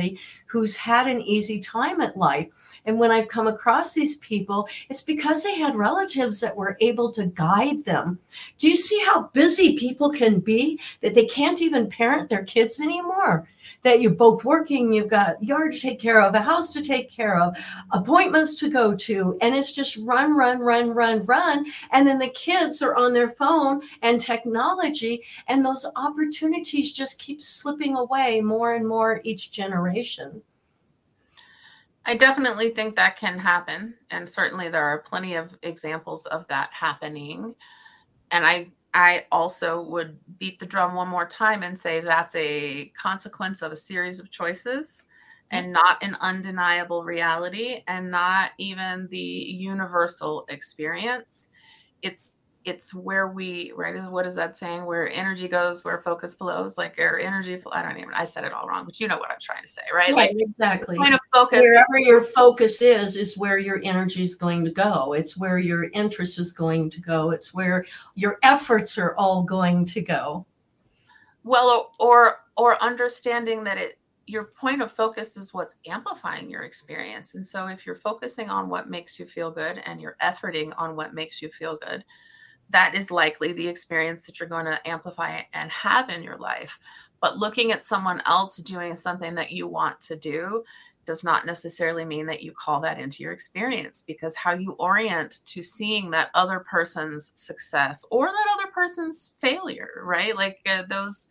who's had an easy time at life. And when I've come across these people, it's because they had relatives that were able to guide them. Do you see how busy people can be, that they can't even parent their kids anymore? That you're both working, you've got yard to take care of, a house to take care of, appointments to go to, and it's just run, run, run, run, run. And then the kids are on their phone and technology, and those opportunities just keep slipping away more and more each generation. I definitely think that can happen. And certainly there are plenty of examples of that happening. And I also would beat the drum one more time and say that's a consequence of a series of choices and not an undeniable reality and not even the universal experience. It's where we, right? What is that saying? Where energy goes, where focus flows, like our energy. I said it all wrong, but you know what I'm trying to say, right? Yeah, like exactly. Point of focus. Wherever your focus is where your energy is going to go. It's where your interest is going to go. It's where your efforts are all going to go. Well, or understanding that your point of focus is what's amplifying your experience. And so if you're focusing on what makes you feel good and you're efforting on what makes you feel good, that is likely the experience that you're going to amplify and have in your life. But looking at someone else doing something that you want to do does not necessarily mean that you call that into your experience, because how you orient to seeing that other person's success or that other person's failure, right? Like those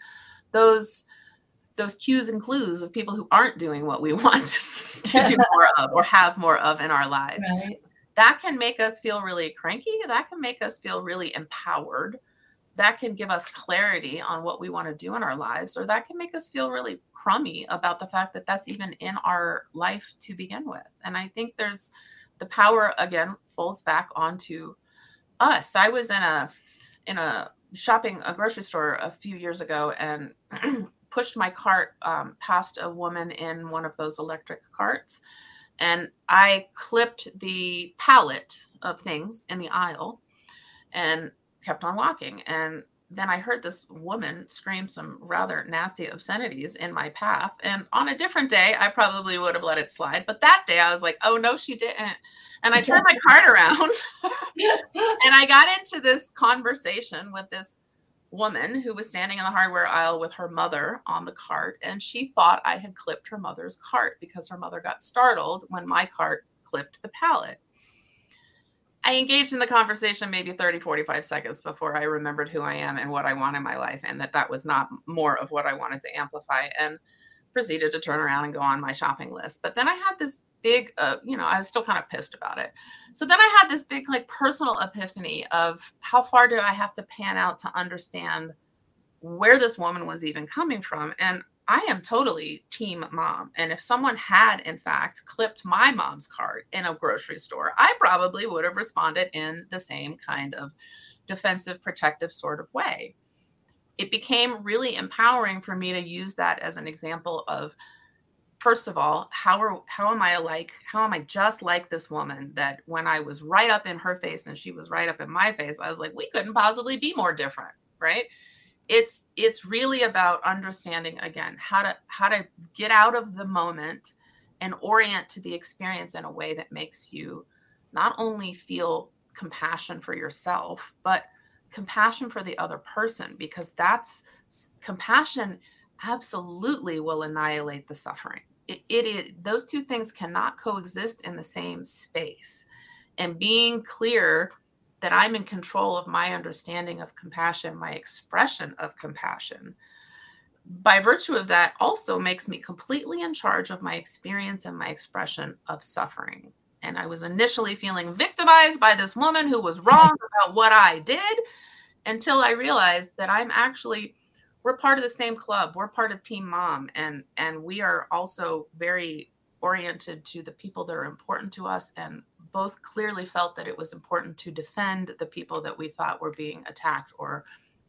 cues and clues of people who aren't doing what we want to do more of or have more of in our lives. Right. That can make us feel really cranky. That can make us feel really empowered. That can give us clarity on what we want to do in our lives, or that can make us feel really crummy about the fact that that's even in our life to begin with. And I think there's the power, again, folds back onto us. I was in a grocery store a few years ago and pushed my cart past a woman in one of those electric carts. And I clipped the pallet of things in the aisle and kept on walking. And then I heard this woman scream some rather nasty obscenities in my path. And on a different day, I probably would have let it slide. But that day I was like, oh, no, she didn't. And I turned my cart around and I got into this conversation with this woman who was standing in the hardware aisle with her mother on the cart. And she thought I had clipped her mother's cart because her mother got startled when my cart clipped the pallet. I engaged in the conversation maybe 30, 45 seconds before I remembered who I am and what I want in my life, and that was not more of what I wanted to amplify, and proceeded to turn around and go on my shopping list. But then I had this big, I was still kind of pissed about it. So then I had this big, like, personal epiphany of how far did I have to pan out to understand where this woman was even coming from. And I am totally team mom. And if someone had, in fact, clipped my mom's cart in a grocery store, I probably would have responded in the same kind of defensive, protective sort of way. It became really empowering for me to use that as an example of, first of all, how am I just like this woman that when I was right up in her face and she was right up in my face, I was like, we couldn't possibly be more different, right? It's really about understanding, again, how to get out of the moment and orient to the experience in a way that makes you not only feel compassion for yourself, but compassion for the other person, because compassion absolutely will annihilate the suffering. Those two things cannot coexist in the same space. And being clear that I'm in control of my understanding of compassion, my expression of compassion, by virtue of that, also makes me completely in charge of my experience and my expression of suffering. And I was initially feeling victimized by this woman who was wrong about what I did, until I realized that we're part of the same club. We're part of Team Mom. And we are also very oriented to the people that are important to us, and both clearly felt that it was important to defend the people that we thought were being attacked or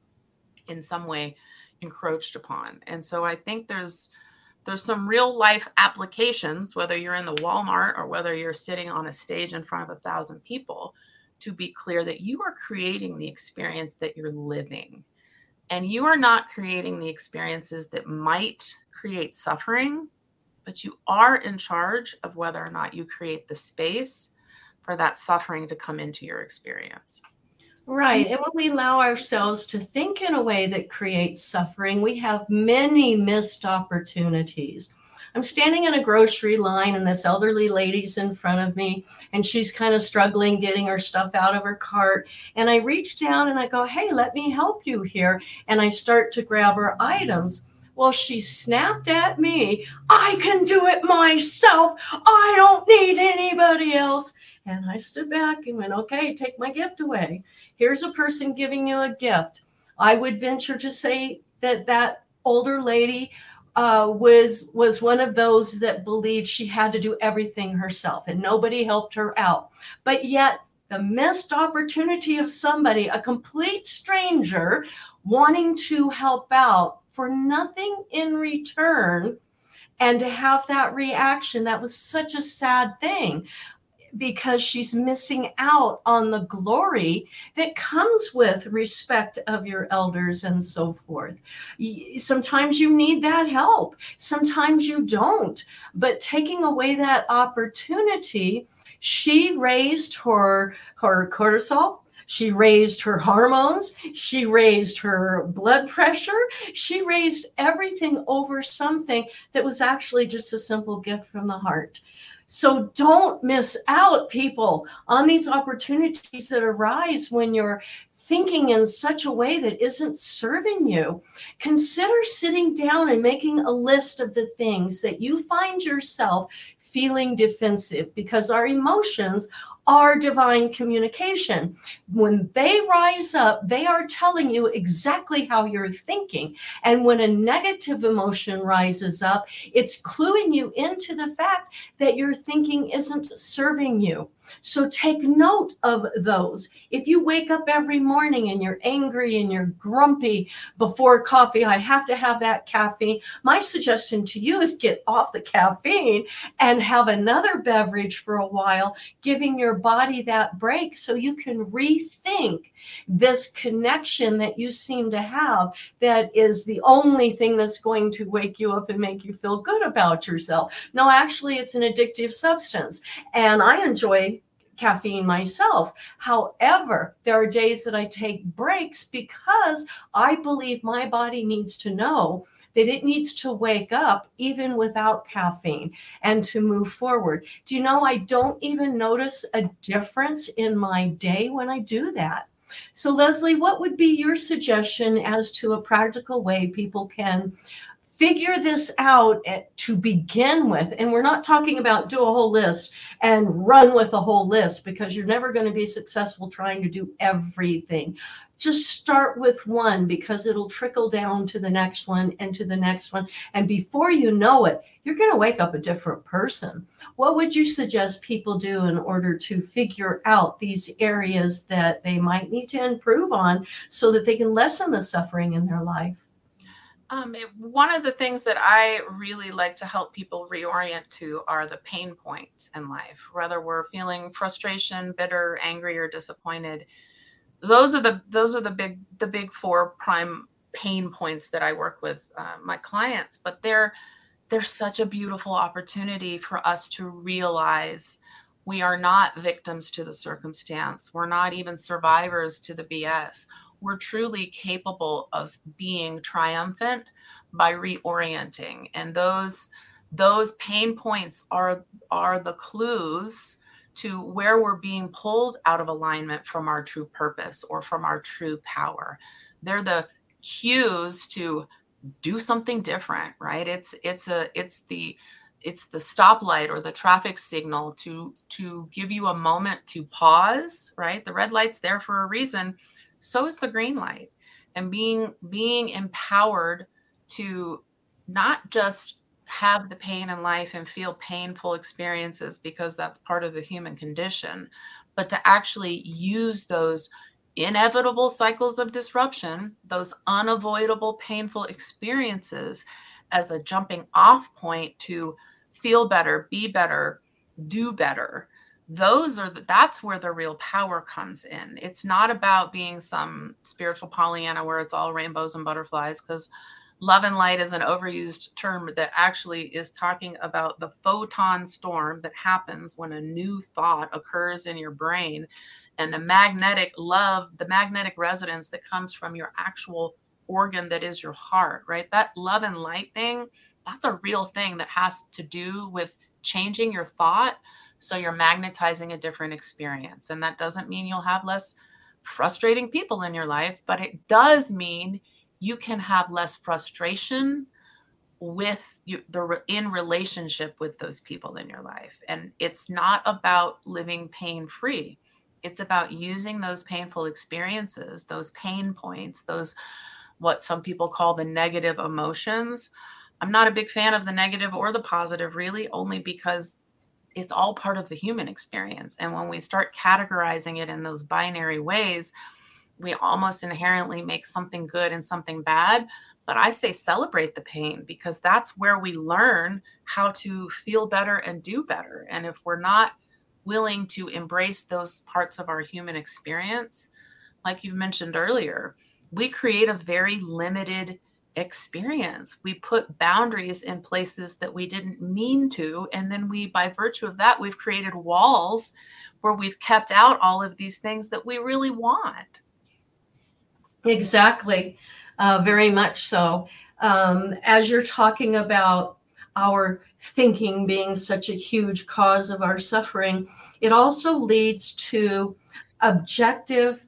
in some way encroached upon. And so I think there's some real life applications, whether you're in the Walmart or whether you're sitting on a stage in front of 1,000 people, to be clear that you are creating the experience that you're living. And you are not creating the experiences that might create suffering, but you are in charge of whether or not you create the space for that suffering to come into your experience. Right. And when we allow ourselves to think in a way that creates suffering, we have many missed opportunities. I'm standing in a grocery line and this elderly lady's in front of me and she's kind of struggling getting her stuff out of her cart. And I reach down and I go, hey, let me help you here. And I start to grab her items. Well, she snapped at me. I can do it myself. I don't need anybody else. And I stood back and went, okay, take my gift away. Here's a person giving you a gift. I would venture to say that that older lady was one of those that believed she had to do everything herself and nobody helped her out. But yet the missed opportunity of somebody, a complete stranger, wanting to help out for nothing in return, and to have that reaction, that was such a sad thing, because she's missing out on the glory that comes with respect of your elders and so forth. Sometimes you need that help. Sometimes you don't. But taking away that opportunity, she raised her cortisol. She raised her hormones. She raised her blood pressure. She raised everything over something that was actually just a simple gift from the heart. So don't miss out, people, on these opportunities that arise when you're thinking in such a way that isn't serving you. Consider sitting down and making a list of the things that you find yourself feeling defensive, because our emotions are divine communication. When they rise up, they are telling you exactly how you're thinking. And when a negative emotion rises up, it's cluing you into the fact that your thinking isn't serving you. So take note of those. If you wake up every morning and you're angry and you're grumpy before coffee, I have to have that caffeine. My suggestion to you is get off the caffeine and have another beverage for a while, giving your body that break so you can rethink this connection that you seem to have that is the only thing that's going to wake you up and make you feel good about yourself. No, actually, it's an addictive substance. And I enjoy caffeine myself. However, there are days that I take breaks because I believe my body needs to know that it needs to wake up even without caffeine and to move forward. Do you know, I don't even notice a difference in my day when I do that. So Leslie, what would be your suggestion as to a practical way people can figure this out to begin with? And we're not talking about do a whole list and run with a whole list, because you're never going to be successful trying to do everything. Just start with one, because it'll trickle down to the next one and to the next one. And before you know it, you're going to wake up a different person. What would you suggest people do in order to figure out these areas that they might need to improve on so that they can lessen the suffering in their life? One of the things that I really like to help people reorient to are the pain points in life. Whether we're feeling frustration, bitter, angry, or disappointed, those are the big four prime pain points that I work with my clients. But they're such a beautiful opportunity for us to realize we are not victims to the circumstance. We're not even survivors to the BS. We're truly capable of being triumphant by reorienting. And those pain points are the clues to where we're being pulled out of alignment from our true purpose or from our true power. They're the cues to do something different, right? It's the stoplight or the traffic signal to give you a moment to pause, right? The red light's there for a reason. So is the green light. And being empowered to not just have the pain in life and feel painful experiences, because that's part of the human condition, but to actually use those inevitable cycles of disruption, those unavoidable painful experiences, as a jumping off point to feel better, be better, do better. That's where the real power comes in. It's not about being some spiritual Pollyanna where it's all rainbows and butterflies, because love and light is an overused term that actually is talking about the photon storm that happens when a new thought occurs in your brain, and the magnetic resonance that comes from your actual organ that is your heart, right? That love and light thing, that's a real thing that has to do with changing your thought. So you're magnetizing a different experience. And that doesn't mean you'll have less frustrating people in your life, but it does mean you can have less frustration with you in relationship with those people in your life. And it's not about living pain-free. It's about using those painful experiences, those pain points, those what some people call the negative emotions. I'm not a big fan of the negative or the positive, really, only because it's all part of the human experience. And when we start categorizing it in those binary ways, we almost inherently make something good and something bad. But I say celebrate the pain, because that's where we learn how to feel better and do better. And if we're not willing to embrace those parts of our human experience, like you mentioned earlier, we create a very limited experience. We put boundaries in places that we didn't mean to. And then by virtue of that, we've created walls where we've kept out all of these things that we really want. Exactly. Very much so. As you're talking about our thinking being such a huge cause of our suffering, it also leads to objective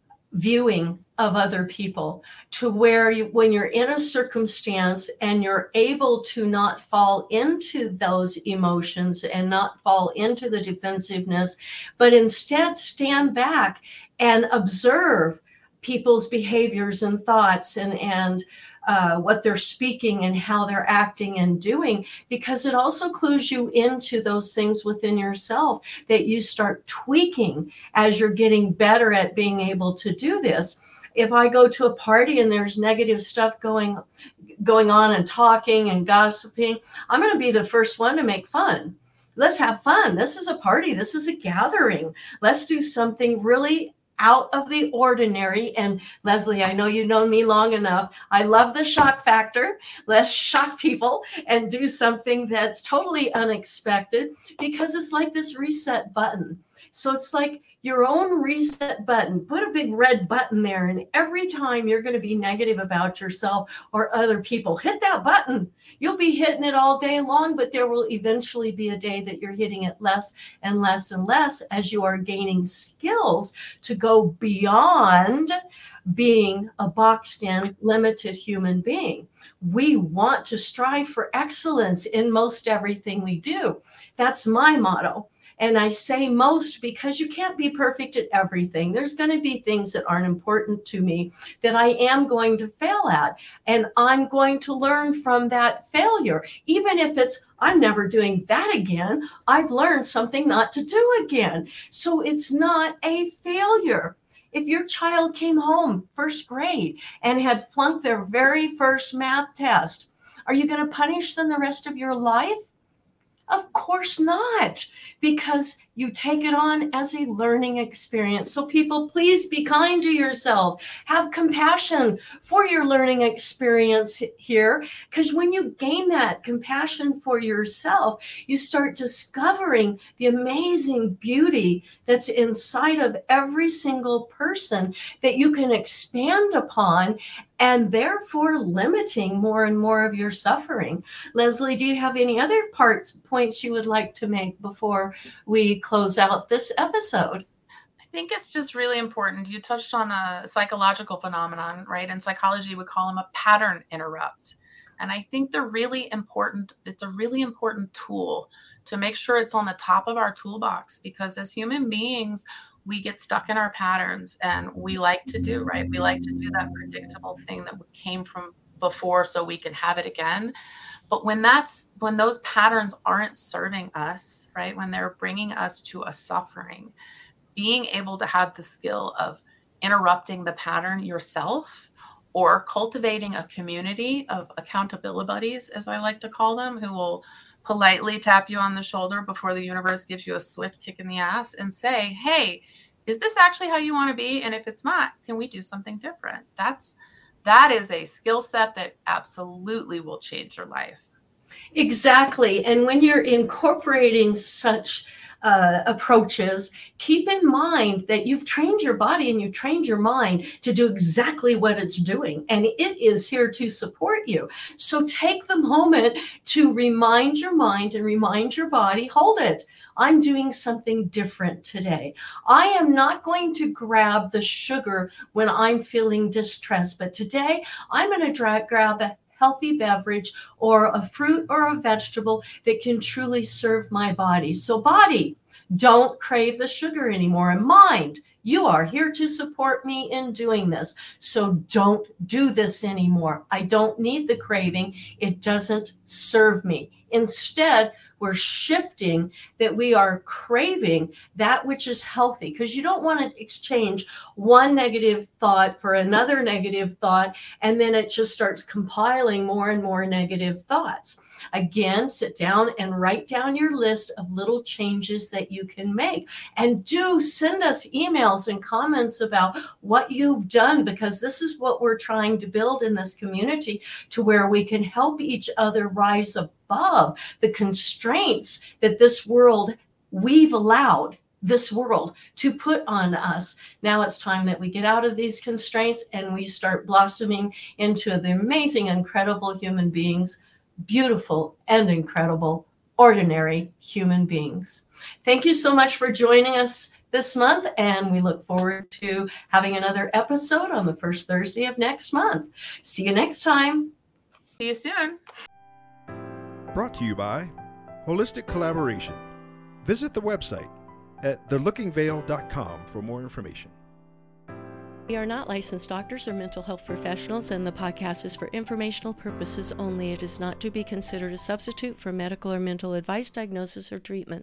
viewing of other people, to where when you're in a circumstance and you're able to not fall into those emotions and not fall into the defensiveness, but instead stand back and observe people's behaviors and thoughts and what they're speaking and how they're acting and doing, because it also clues you into those things within yourself that you start tweaking as you're getting better at being able to do this. If I go to a party and there's negative stuff going on and talking and gossiping, I'm going to be the first one to make fun. Let's have fun. This is a party. This is a gathering. Let's do something really out of the ordinary. And Leslie, I know you've known me long enough. I love the shock factor. Let's shock people and do something that's totally unexpected, because it's like this reset button. So it's like your own reset button. Put a big red button there, and every time you're going to be negative about yourself or other people, hit that button. You'll be hitting it all day long, but there will eventually be a day that you're hitting it less and less and less as you are gaining skills to go beyond being a boxed-in, limited human being. We want to strive for excellence in most everything we do. That's my motto. And I say most because you can't be perfect at everything. There's going to be things that aren't important to me that I am going to fail at. And I'm going to learn from that failure. Even if it's, I'm never doing that again, I've learned something not to do again. So it's not a failure. If your child came home first grade and had flunked their very first math test, are you going to punish them the rest of your life? Of course not, because you take it on as a learning experience. So people, please be kind to yourself. Have compassion for your learning experience here, because when you gain that compassion for yourself, you start discovering the amazing beauty that's inside of every single person that you can expand upon, and therefore limiting more and more of your suffering. Leslie, do you have any other points you would like to make before we close out this episode? I think it's just really important. You touched on a psychological phenomenon, right? In psychology, we call them a pattern interrupt. And I think they're really important. It's a really important tool to make sure it's on the top of our toolbox, because as human beings, we get stuck in our patterns, and we like to do, right? We like to do that predictable thing that came from before so we can have it again. But when those patterns aren't serving us, right? When they're bringing us to a suffering, being able to have the skill of interrupting the pattern yourself, or cultivating a community of accountability buddies, as I like to call them, who will politely tap you on the shoulder before the universe gives you a swift kick in the ass and say, hey, is this actually how you want to be? And if it's not, can we do something different? That's that is a skill set that absolutely will change your life. Exactly. And when you're incorporating such approaches, keep in mind that you've trained your body and you've trained your mind to do exactly what it's doing, and it is here to support you. So take the moment to remind your mind and remind your body, hold it. I'm doing something different today. I am not going to grab the sugar when I'm feeling distressed, but today I'm going to grab a healthy beverage or a fruit or a vegetable that can truly serve my body. So body, don't crave the sugar anymore. And mind, you are here to support me in doing this. So don't do this anymore. I don't need the craving. It doesn't serve me. Instead, we're shifting that we are craving that which is healthy, because you don't want to exchange one negative thought for another negative thought, and then it just starts compiling more and more negative thoughts. Again, sit down and write down your list of little changes that you can make. And do send us emails and comments about what you've done, because this is what we're trying to build in this community, to where we can help each other rise above the constraints that we've allowed this world to put on us. Now it's time that we get out of these constraints and we start blossoming into the amazing, incredible human beings, beautiful and incredible, ordinary human beings. Thank you so much for joining us this month, and we look forward to having another episode on the first Thursday of next month. See you next time. See you soon. Brought to you by Holistic Collaboration. Visit the website at thelookingveil.com for more information. We are not licensed doctors or mental health professionals, and the podcast is for informational purposes only. It is not to be considered a substitute for medical or mental advice, diagnosis, or treatment.